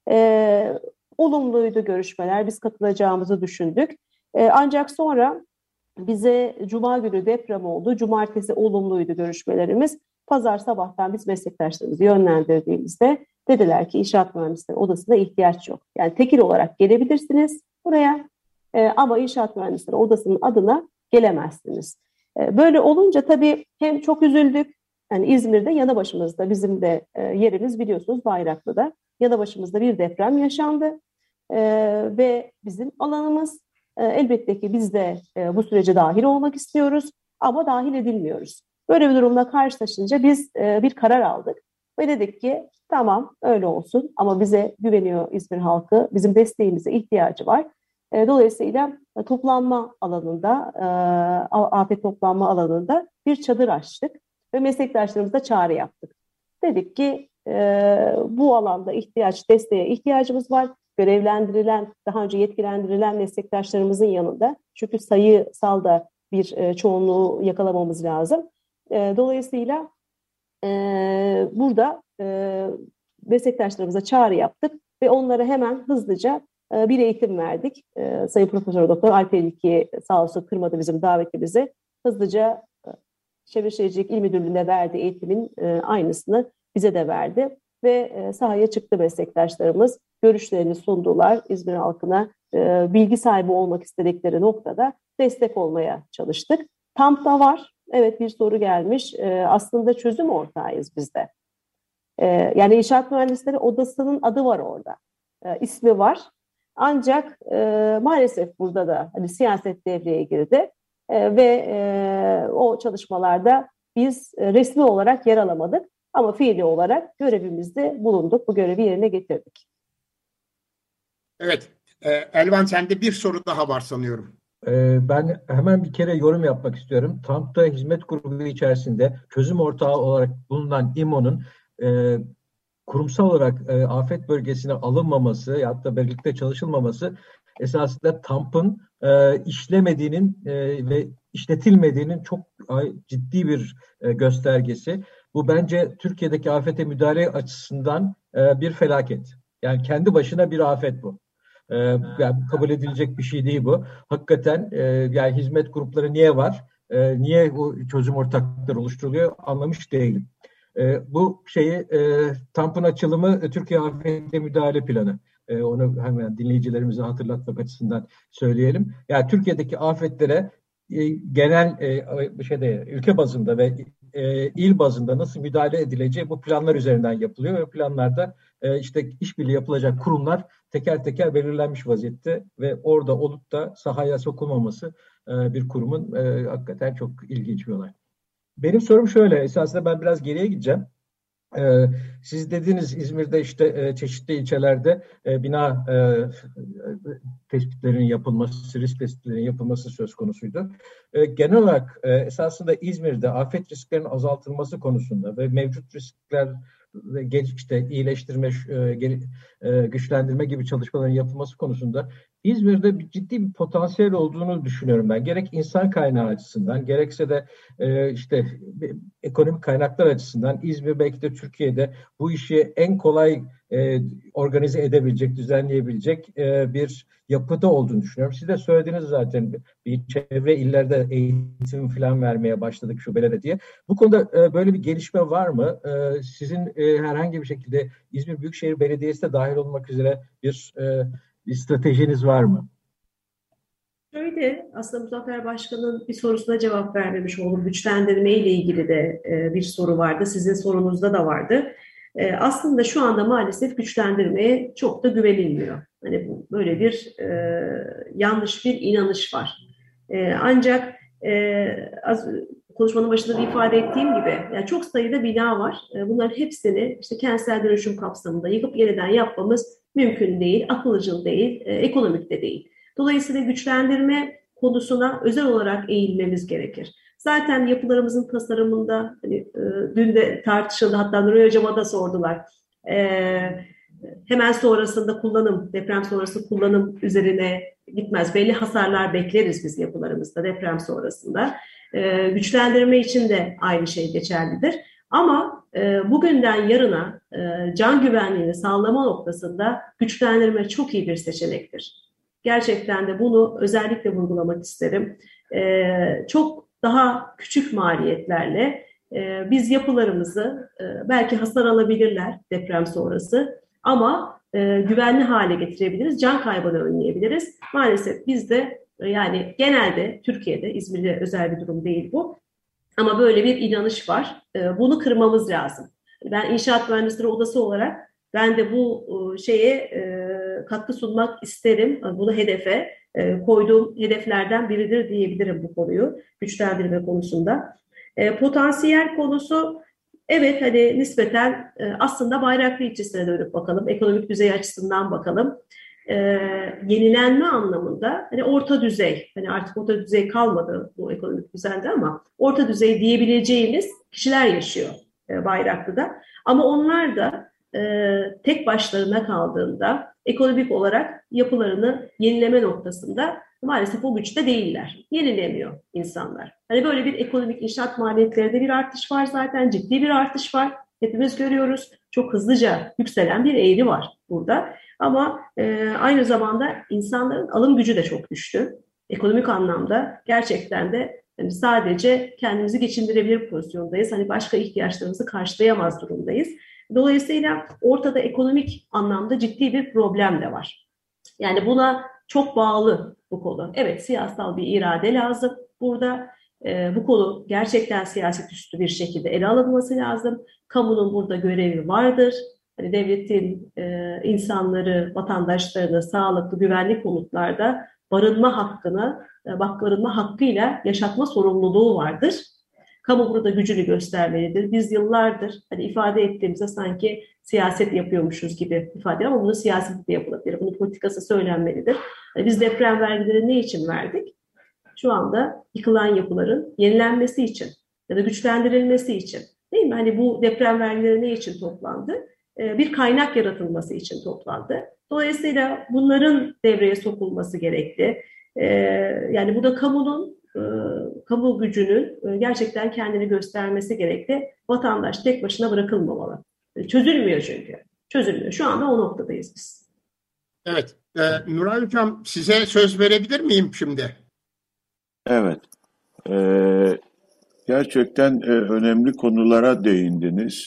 E, olumluydu görüşmeler, biz katılacağımızı düşündük. E, ancak sonra bize Cuma günü deprem oldu. Cumartesi olumluydu görüşmelerimiz. Pazar sabahtan biz meslektaşlarımızı yönlendirdiğimizde dediler ki İnşaat Mühendisleri Odası'na ihtiyaç yok. Yani tekil olarak gelebilirsiniz buraya e, ama İnşaat Mühendisleri Odası'nın adına gelemezsiniz. E, böyle olunca tabii hem çok üzüldük. Yani İzmir'de yanı başımızda, bizim de e, yerimiz biliyorsunuz Bayraklı'da. Yanı başımızda bir deprem yaşandı e, ve bizim alanımız. E, elbette ki biz de e, bu sürece dahil olmak istiyoruz ama dahil edilmiyoruz. Böyle bir durumla karşılaşınca biz e, bir karar aldık ve dedik ki tamam öyle olsun ama bize güveniyor İzmir halkı, bizim desteğimize ihtiyacı var. E, dolayısıyla e, toplanma alanında, e, afet toplanma alanında bir çadır açtık ve meslektaşlarımıza çağrı yaptık. Dedik ki e, bu alanda ihtiyaç, desteğe ihtiyacımız var. Görevlendirilen, daha önce yetkilendirilen meslektaşlarımızın yanında, çünkü sayısal da bir e, çoğunluğu yakalamamız lazım. E, dolayısıyla e, burada e, meslektaşlarımıza çağrı yaptık ve onlara hemen hızlıca e, bir eğitim verdik. E, Sayın Profesör Doktor Alper İlki sağ olsun kırmadı bizim davetimizi. Hızlıca e, Çevre Şehircilik İl Müdürlüğü'nde verdiği eğitimin e, aynısını bize de verdi. Ve e, sahaya çıktı meslektaşlarımız. Görüşlerini sundular. İzmir halkına e, bilgi sahibi olmak istedikleri noktada destek olmaya çalıştık. T A M P'da var. Evet, bir soru gelmiş. E, aslında çözüm ortağıyız biz de. E, yani İnşaat Mühendisleri Odası'nın adı var orada. E, ismi var. Ancak e, maalesef burada da hani siyaset devreye girdi. E, ve e, o çalışmalarda biz e, resmi olarak yer alamadık. Ama fiili olarak görevimizde bulunduk. Bu görevi yerine getirdik. Evet. Elvan, sende bir soru daha var sanıyorum. Ben hemen bir kere yorum yapmak istiyorum. T A M P'da hizmet grubu içerisinde çözüm ortağı olarak bulunan İMO'nun e, kurumsal olarak e, afet bölgesine alınmaması, hatta birlikte çalışılmaması esasında T A M P'ın e, işlemediğinin e, ve işletilmediğinin çok ciddi bir e, göstergesi. Bu bence Türkiye'deki afete müdahale açısından e, bir felaket. Yani kendi başına bir afet bu. E, yani kabul edilecek bir şey değil bu. Hakikaten e, yani hizmet grupları niye var? E, niye bu çözüm ortaklıkları oluşturuluyor? Anlamış değilim. E, bu şeyi e, T A M P'ın açılımı e, Türkiye Afete Müdahale Planı. E, onu hemen dinleyicilerimize hatırlatmak açısından söyleyelim. Yani Türkiye'deki afetlere e, genel e, şeyde ülke bazında ve e, il bazında nasıl müdahale edileceği bu planlar üzerinden yapılıyor ve planlarda e, işte işbirliği yapılacak kurumlar teker teker belirlenmiş vaziyette ve orada olup da sahaya sokulmaması e, bir kurumun e, hakikaten çok ilginç bir olay. Benim sorum şöyle, esasında ben biraz geriye gideceğim. Ee, siz dediniz İzmir'de işte e, çeşitli ilçelerde e, bina e, tespitlerinin yapılması, risk tespitlerinin yapılması söz konusuydu. E, genel olarak e, esasında İzmir'de afet risklerinin azaltılması konusunda ve mevcut riskler ve genç işte iyileştirme, e, güçlendirme gibi çalışmaların yapılması konusunda İzmir'de bir ciddi bir potansiyel olduğunu düşünüyorum ben. Gerek insan kaynağı açısından, gerekse de e, işte ekonomik kaynaklar açısından İzmir belki de Türkiye'de bu işi en kolay e, organize edebilecek, düzenleyebilecek e, bir yapıda olduğunu düşünüyorum. Siz de söylediniz zaten, bir çevre illerde eğitim falan vermeye başladık şubelere diye. Bu konuda e, böyle bir gelişme var mı? E, sizin e, herhangi bir şekilde İzmir Büyükşehir Belediyesi de dahil olmak üzere bir e, bir stratejiniz var mı? Şöyle, aslında Muzaffer Başkan'ın bir sorusuna cevap vermemiş oldum. Güçlendirme ile ilgili de e, bir soru vardı. Sizin sorunuzda da vardı. E, aslında şu anda maalesef güçlendirmeye çok da güvenilmiyor. Hani bu, böyle bir e, yanlış bir inanış var. E, ancak e, az konuşmanın başında da ifade ettiğim gibi, yani çok sayıda bina var. E, bunların hepsini işte kentsel dönüşüm kapsamında yıkıp yeniden yapmamız mümkün değil, akılcıl değil, e, ekonomik de değil. Dolayısıyla güçlendirme konusuna özel olarak eğilmemiz gerekir. Zaten yapılarımızın tasarımında, hani, e, dün de tartışıldı, hatta Nuray Hocam'a da sordular. E, hemen sonrasında kullanım, deprem sonrası kullanım üzerine gitmez. Belli hasarlar bekleriz biz yapılarımızda deprem sonrasında. E, güçlendirme için de aynı şey geçerlidir. Ama e, bugünden yarına e, can güvenliğini sağlama noktasında güçlendirme çok iyi bir seçenektir. Gerçekten de bunu özellikle vurgulamak isterim. E, çok daha küçük maliyetlerle e, biz yapılarımızı e, belki hasar alabilirler deprem sonrası ama e, güvenli hale getirebiliriz, can kaybını önleyebiliriz. Maalesef biz de e, yani genelde Türkiye'de, İzmir'de özel bir durum değil bu. Ama böyle bir inanış var. E, bunu kırmamız lazım. Ben İnşaat Mühendisleri Odası olarak ben de bu e, şeye e, katkı sunmak isterim. Bunu hedefe e, koyduğum hedeflerden biridir diyebilirim bu konuyu güçlendirme konusunda. E, potansiyel konusu, evet, hani nispeten e, aslında Bayraklı ilçesine dönüp bakalım, ekonomik düzey açısından bakalım. E, yenilenme anlamında hani orta düzey, hani artık orta düzey kalmadı bu ekonomik düzende ama orta düzey diyebileceğimiz kişiler yaşıyor e, Bayraklı'da. Ama onlar da e, tek başlarına kaldığında ekonomik olarak yapılarını yenileme noktasında maalesef o güçte değiller. Yenilemiyor insanlar. Hani böyle bir ekonomik inşaat maliyetlerinde bir artış var zaten, ciddi bir artış var. Hepimiz görüyoruz. Çok hızlıca yükselen bir eğri var burada. Ama e, aynı zamanda insanların alım gücü de çok düştü. Ekonomik anlamda gerçekten de yani sadece kendimizi geçindirebilir pozisyondayız. Hani başka ihtiyaçlarımızı karşılayamaz durumdayız. Dolayısıyla ortada ekonomik anlamda ciddi bir problem de var. Yani buna çok bağlı bu konu. Evet, siyasal bir irade lazım burada. E, bu konu gerçekten siyaset üstü bir şekilde ele alınması lazım. Kamunun burada görevi vardır. Hani devletin e, insanları, vatandaşlarını sağlıklı, güvenli konutlarda barınma hakkını, e, barınma hakkıyla yaşatma sorumluluğu vardır. Kamu burada gücünü göstermelidir. Biz yıllardır hani ifade ettiğimizde sanki siyaset yapıyormuşuz gibi ifade, ama bunu siyaset de yapılabilir. Bunun politikası söylenmelidir. Yani biz deprem vergileri ne için verdik? Şu anda yıkılan yapıların yenilenmesi için ya da güçlendirilmesi için. Değil mi? Hani bu deprem vergileri ne için toplandı? Ee, bir kaynak yaratılması için toplandı. Dolayısıyla bunların devreye sokulması gerekli. Ee, yani bu da kamunun, e, kamu gücünün e, gerçekten kendini göstermesi gerekli. Vatandaş tek başına bırakılmamalı. Çözülmüyor çünkü. Çözülmüyor. Şu anda o noktadayız biz. Evet. Ee, Nuray Hocam, size söz verebilir miyim şimdi? Evet. Ee, gerçekten e, önemli konulara değindiniz.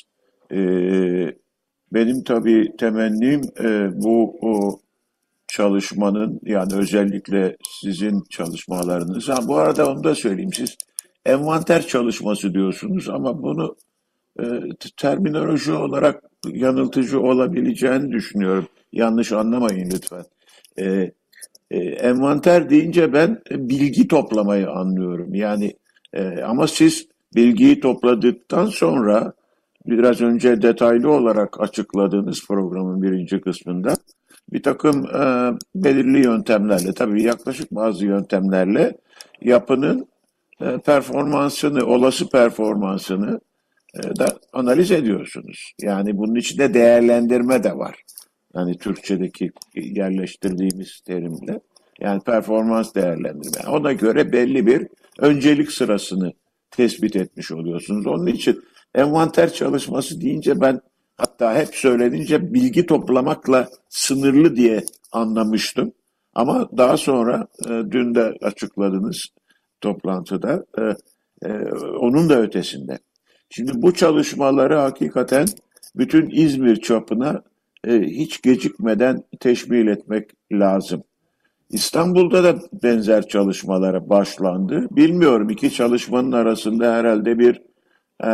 Ee, benim tabii temennim e, bu o çalışmanın, yani özellikle sizin çalışmalarınız. Ha, bu arada onu da söyleyeyim. Siz envanter çalışması diyorsunuz ama bunu e, terminoloji olarak yanıltıcı olabileceğini düşünüyorum. Yanlış anlamayın lütfen. E, e, envanter deyince ben bilgi toplamayı anlıyorum. Yani e, ama siz bilgiyi topladıktan sonra biraz önce detaylı olarak açıkladığınız programın birinci kısmında bir takım e, belirli yöntemlerle, tabii yaklaşık bazı yöntemlerle yapının e, performansını, olası performansını da analiz ediyorsunuz. Yani bunun içinde değerlendirme de var. Yani Türkçedeki yerleştirdiğimiz terimle. Yani performans değerlendirme. Ona göre belli bir öncelik sırasını tespit etmiş oluyorsunuz. Onun için envanter çalışması deyince ben hatta hep söylenince bilgi toplamakla sınırlı diye anlamıştım. Ama daha sonra e, dün de açıkladınız toplantıda e, e, onun da ötesinde. Şimdi bu çalışmaları hakikaten bütün İzmir çapına e, hiç gecikmeden teşmil etmek lazım. İstanbul'da da benzer çalışmalara başlandı. Bilmiyorum, iki çalışmanın arasında herhalde bir e,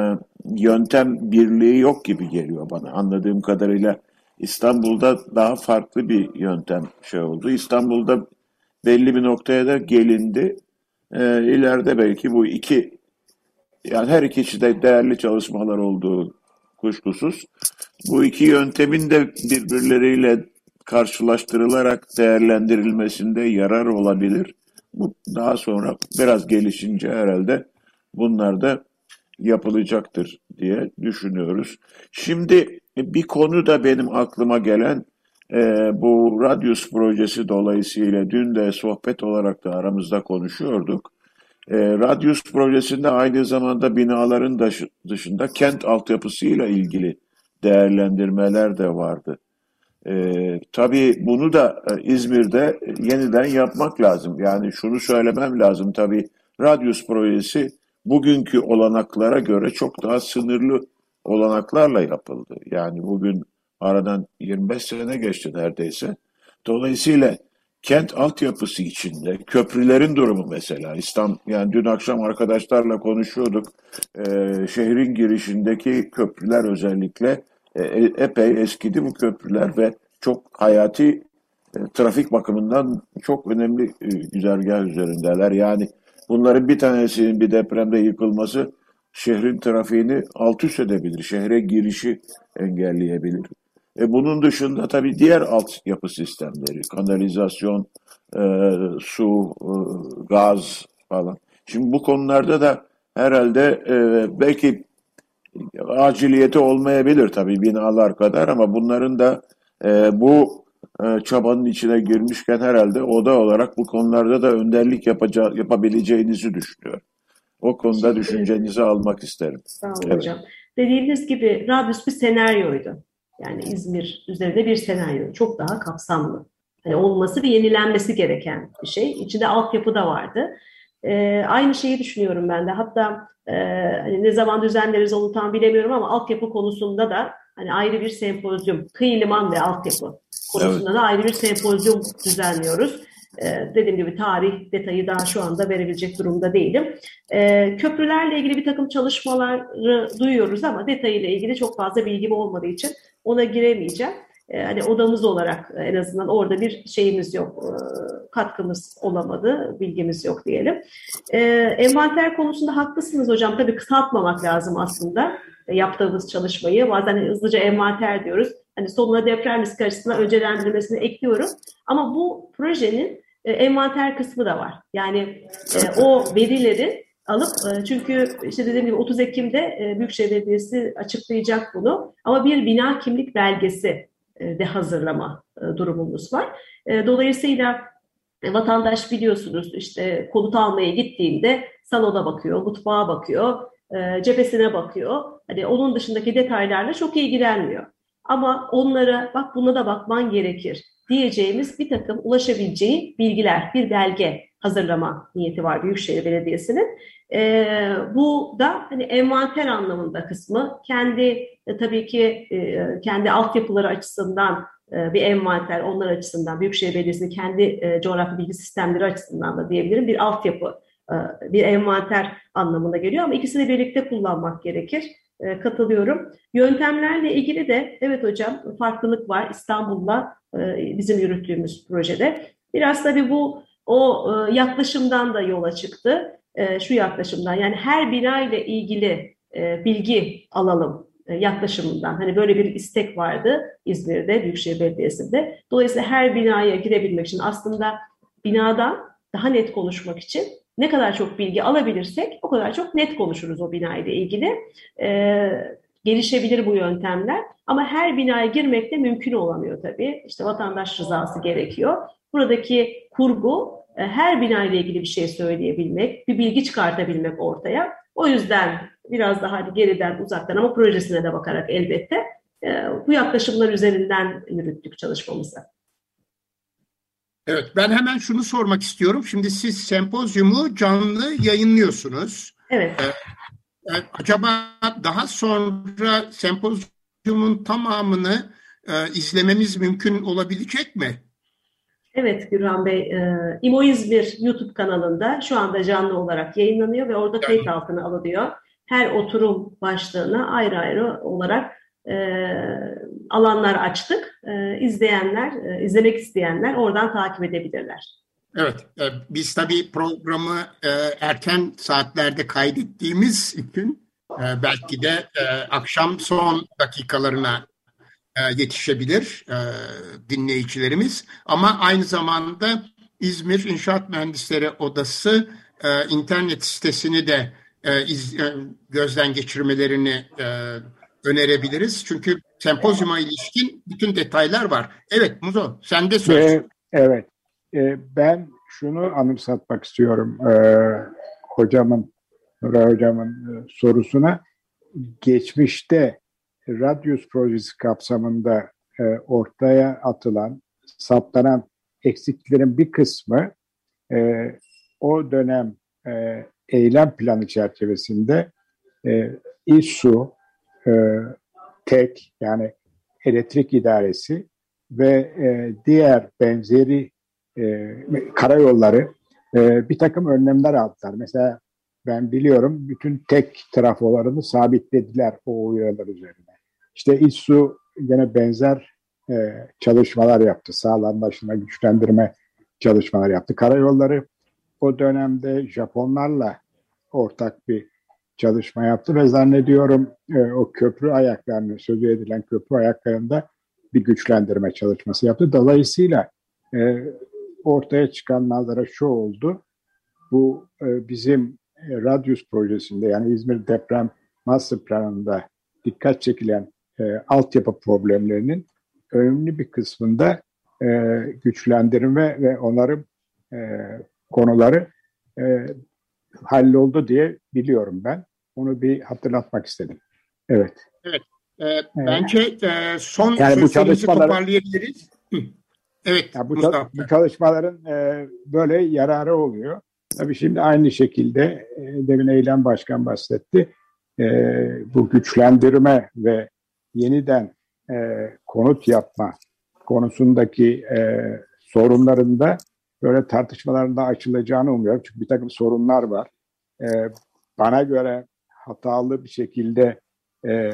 yöntem birliği yok gibi geliyor bana. Anladığım kadarıyla İstanbul'da daha farklı bir yöntem şey oldu. İstanbul'da belli bir noktaya da gelindi. E, ileride belki bu iki, yani her ikisi de değerli çalışmalar olduğu kuşkusuz. Bu iki yöntemin de birbirleriyle karşılaştırılarak değerlendirilmesinde yarar olabilir. Bu daha sonra biraz gelişince herhalde bunlar da yapılacaktır diye düşünüyoruz. Şimdi bir konu da benim aklıma gelen e, bu Radius projesi dolayısıyla dün de sohbet olarak da aramızda konuşuyorduk. E, Radius projesinde aynı zamanda binaların dışında kent altyapısıyla ilgili değerlendirmeler de vardı. Ee, tabii bunu da e, İzmir'de yeniden yapmak lazım. Yani şunu söylemem lazım tabii, Radius projesi bugünkü olanaklara göre çok daha sınırlı olanaklarla yapıldı. Yani bugün aradan yirmi beş sene geçti neredeyse. Dolayısıyla kent altyapısı içinde köprülerin durumu mesela İstanbul, yani dün akşam arkadaşlarla konuşuyorduk. Ee, şehrin girişindeki köprüler özellikle e, epey eskidi bu köprüler ve çok hayati e, trafik bakımından çok önemli e, güzergah üzerindeler. Yani bunların bir tanesinin bir depremde yıkılması şehrin trafiğini alt üst edebilir, şehre girişi engelleyebilir. E bunun dışında tabii diğer altyapı sistemleri, kanalizasyon, e, su, e, gaz falan. Şimdi bu konularda da herhalde e, belki aciliyeti olmayabilir tabii binalar kadar, ama bunların da e, bu e, çabanın içine girmişken herhalde oda olarak bu konularda da önderlik yapacağı, yapabileceğinizi düşünüyorum. O konuda düşüncenizi almak isterim. Sağ olun evet. Hocam. Dediğiniz gibi Radius bir senaryoydu. Yani İzmir üzerinde bir senaryo. Çok daha kapsamlı. Yani olması ve yenilenmesi gereken bir şey. İçinde altyapı da vardı. Ee, aynı şeyi düşünüyorum ben de. Hatta e, hani ne zaman düzenleriz onu tam bilemiyorum ama altyapı konusunda da hani ayrı bir sempozyum, kıyı liman ve altyapı konusunda evet. da ayrı bir sempozyum düzenliyoruz. Ee, dediğim gibi tarih detayı daha şu anda verebilecek durumda değilim. Ee, köprülerle ilgili bir takım çalışmaları duyuyoruz ama detayıyla ilgili çok fazla bilgim olmadığı için ona giremeyeceğim. Ee, hani odamız olarak en azından orada bir şeyimiz yok, e, katkımız olamadı, bilgimiz yok diyelim. Ee, envanter konusunda haklısınız hocam. Tabii kısaltmamak lazım aslında e, yaptığımız çalışmayı. Bazen hızlıca envanter diyoruz. Hani sonuna deprem riski açısından öncelendirilmesini ekliyorum. Ama bu projenin e, envanter kısmı da var. Yani e, o verileri alıp e, çünkü işte dediğim gibi otuz Ekim'de e, Büyükşehir Belediyesi açıklayacak bunu. Ama bir bina kimlik belgesi e, de hazırlama e, durumumuz var. E, dolayısıyla e, vatandaş biliyorsunuz işte konut almaya gittiğinde salona bakıyor, mutfağa bakıyor, e, cephesine bakıyor. Hani onun dışındaki detaylarla çok ilgilenmiyor. Ama onlara bak buna da bakman gerekir diyeceğimiz bir takım ulaşabileceği bilgiler, bir belge hazırlama niyeti var Büyükşehir Belediyesi'nin. Ee, bu da hani envanter anlamında kısmı kendi e, tabii ki e, kendi altyapıları açısından e, bir envanter, onlar açısından Büyükşehir Belediyesi'nin kendi e, coğrafi bilgi sistemleri açısından da diyebilirim bir altyapı, e, bir envanter anlamına geliyor ama ikisini birlikte kullanmak gerekir. E, katılıyorum. Yöntemlerle ilgili de evet hocam farklılık var İstanbul'la e, bizim yürüttüğümüz projede. Biraz tabii bu o e, yaklaşımdan da yola çıktı. E, şu yaklaşımdan yani her bina ile ilgili e, bilgi alalım e, yaklaşımından. Hani böyle bir istek vardı İzmir'de, Büyükşehir Belediyesi'nde. Dolayısıyla her binaya girebilmek için aslında binada daha net konuşmak için ne kadar çok bilgi alabilirsek o kadar çok net konuşuruz o binayla ilgili. E, gelişebilir bu yöntemler ama her binaya girmek de mümkün olamıyor tabii. İşte vatandaş rızası gerekiyor. Buradaki kurgu e, her binayla ilgili bir şey söyleyebilmek, bir bilgi çıkartabilmek ortaya. O yüzden biraz daha hani geriden, uzaktan ama projesine de bakarak elbette e, bu yaklaşımlar üzerinden yürüttük çalışmamızı. Evet, ben hemen şunu sormak istiyorum. Şimdi siz sempozyumu canlı yayınlıyorsunuz. Evet. Ee, acaba daha sonra sempozyumun tamamını e, izlememiz mümkün olabilecek mi? Evet Gürhan Bey, e, İmo İzmir YouTube kanalında şu anda canlı olarak yayınlanıyor ve orada kayıt altına alınıyor. Her oturum başlığına ayrı ayrı olarak e, alanlar açtık. E, izleyenler, e, izlemek isteyenler oradan takip edebilirler. Evet, e, biz tabii programı e, erken saatlerde kaydettiğimiz için e, belki de e, akşam son dakikalarına e, yetişebilir e, dinleyicilerimiz. Ama aynı zamanda İzmir İnşaat Mühendisleri Odası e, internet sitesini de e, iz, e, gözden geçirmelerini e, önerebiliriz. Çünkü sempozyuma ilişkin bütün detaylar var. Evet Muzo, sen de söz. Ee, evet, ee, ben şunu anımsatmak istiyorum ee, hocamın, Nuray hocamın e, sorusuna. Geçmişte Radius projesi kapsamında e, ortaya atılan, saptanan eksiklerin bir kısmı e, o dönem e, eylem planı çerçevesinde e, İSSU, e, TEK yani elektrik idaresi ve e, diğer benzeri e, karayolları e, bir takım önlemler aldılar. Mesela ben biliyorum bütün tek trafolarını sabitlediler o uyarılar üzerine. İşte İSSU gene benzer e, çalışmalar yaptı. Sağlamlaştırma, güçlendirme çalışmalar yaptı. Karayolları o dönemde Japonlarla ortak bir çalışma yaptı ve zannediyorum e, o köprü ayaklarını, sözü edilen köprü ayaklarında bir güçlendirme çalışması yaptı. Dolayısıyla e, ortaya çıkan manzara şu oldu. Bu e, bizim Radius projesinde yani İzmir Deprem Master Planı'nda dikkat çekilen e, altyapı problemlerinin önemli bir kısmında e, güçlendirme ve onarım e, konuları e, halloldu diye biliyorum ben. Onu bir hatırlatmak istedim. Evet. Evet. E, bence e, son yani sözlerimizi çalışmaları, toparlayabiliriz. Hı. Evet. Yani bu, bu çalışmaların e, böyle yararı oluyor. Tabii şimdi aynı şekilde e, demin Eylem Başkan bahsetti. E, bu güçlendirme ve yeniden e, konut yapma konusundaki e, sorunlarında böyle tartışmalarında açılacağını umuyorum. Çünkü bir takım sorunlar var. E, bana göre hatalı bir şekilde e,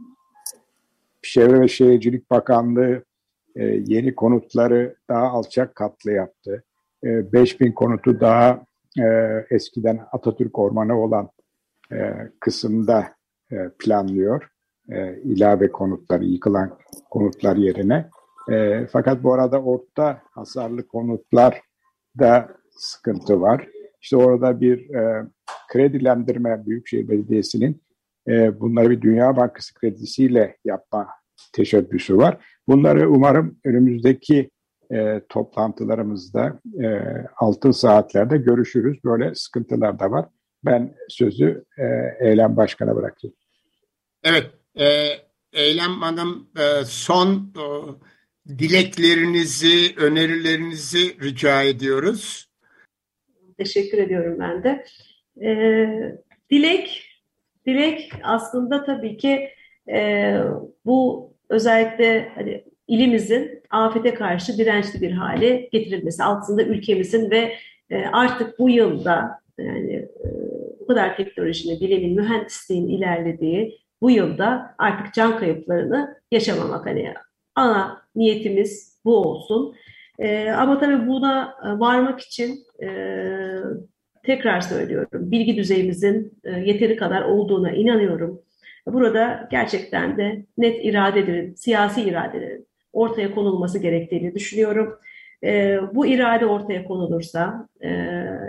Çevre ve Şehircilik Bakanlığı e, yeni konutları daha alçak katlı yaptı. E, beş bin konutu daha e, eskiden Atatürk Ormanı olan e, kısımda e, planlıyor. E, ilave konutları, yıkılan konutlar yerine. E, fakat bu arada orta hasarlı konutlarda sıkıntı var. İşte orada bir e, kredilendirme Büyükşehir Belediyesi'nin e, bunları bir Dünya Bankası kredisiyle yapma teşebbüsü var. Bunları umarım önümüzdeki e, toplantılarımızda e, altın saatlerde görüşürüz. Böyle sıkıntılar da var. Ben sözü e, Eylem Başkan'a bırakayım. Evet, e, Eylem Hanım e, son e, dileklerinizi, önerilerinizi rica ediyoruz. Teşekkür ediyorum ben de. E, dilek, dilek aslında tabii ki e, bu özellikle hani ilimizin afete karşı dirençli bir hale getirilmesi, aslında ülkemizin ve e, artık bu yılda yani e, bu kadar teknolojinin, bilimin, mühendisliğin ilerlediği bu yılda artık can kayıplarını yaşamamak. Hani ana niyetimiz bu olsun. E, ama tabii buna varmak için e, tekrar söylüyorum, bilgi düzeyimizin e, yeteri kadar olduğuna inanıyorum. Burada gerçekten de net iradelerin, siyasi iradelerin ortaya konulması gerektiğini düşünüyorum. E, bu irade ortaya konulursa, e,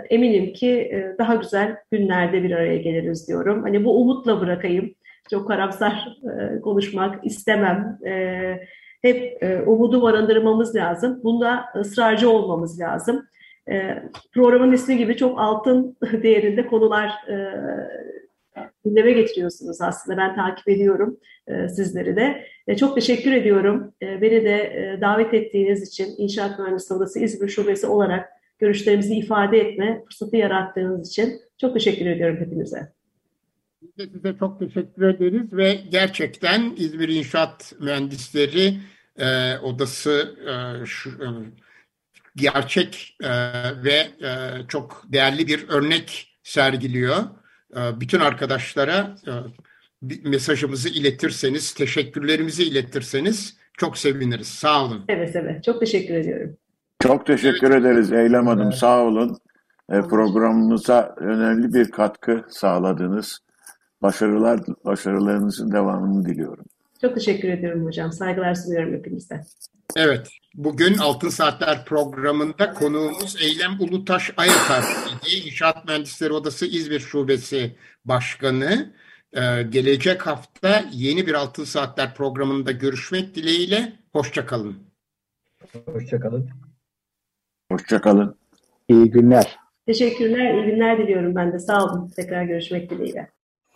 eminim ki e, daha güzel günlerde bir araya geliriz diyorum. Hani bu umutla bırakayım. Çok karamsar e, konuşmak istemem. E, hep e, umudu barındırmamız lazım. Bunda ısrarcı olmamız lazım. E, programın ismi gibi çok altın değerinde konular e, gündeme getiriyorsunuz aslında. Ben takip ediyorum e, sizleri de. E, çok teşekkür ediyorum. E, beni de e, davet ettiğiniz için İnşaat Mühendisliği Odası İzmir Şubesi olarak görüşlerimizi ifade etme fırsatı yarattığınız için çok teşekkür ediyorum hepinize. Biz de size çok teşekkür ederiz ve gerçekten İzmir İnşaat Mühendisleri e, Odası e, şu, e, gerçek e, ve e, çok değerli bir örnek sergiliyor. E, bütün arkadaşlara e, mesajımızı iletirseniz, teşekkürlerimizi iletirseniz çok seviniriz. Sağ olun. Evet, evet. Çok teşekkür ediyorum. Çok teşekkür evet. ederiz Eylem Hanım. Evet. Sağ olun. E, programımıza önemli bir katkı sağladınız. Başarılar, başarılarınızın devamını diliyorum. Çok teşekkür ediyorum hocam. Saygılar sunuyorum hepinize. Evet, bugün Altın Saatler programında konuğumuz Eylem Ulutaş Ayakar, İnşaat Mühendisleri Odası İzmir Şubesi Başkanı. Ee, gelecek hafta yeni bir Altın Saatler programında görüşmek dileğiyle. Hoşça kalın. Hoşça kalın. Hoşça kalın. İyi günler. Teşekkürler, iyi günler diliyorum ben de. Sağ olun. Tekrar görüşmek dileğiyle.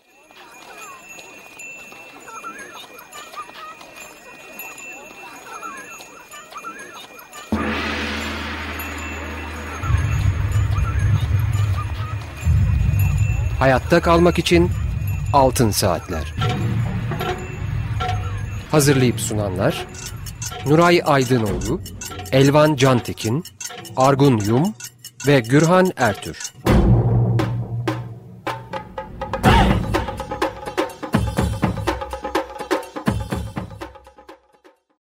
Hayatta kalmak için Altın Saatler. Hazırlayıp sunanlar Nuray Aydınoğlu, Elvan Cantekin, Argun Yum ve Gürhan Ertür.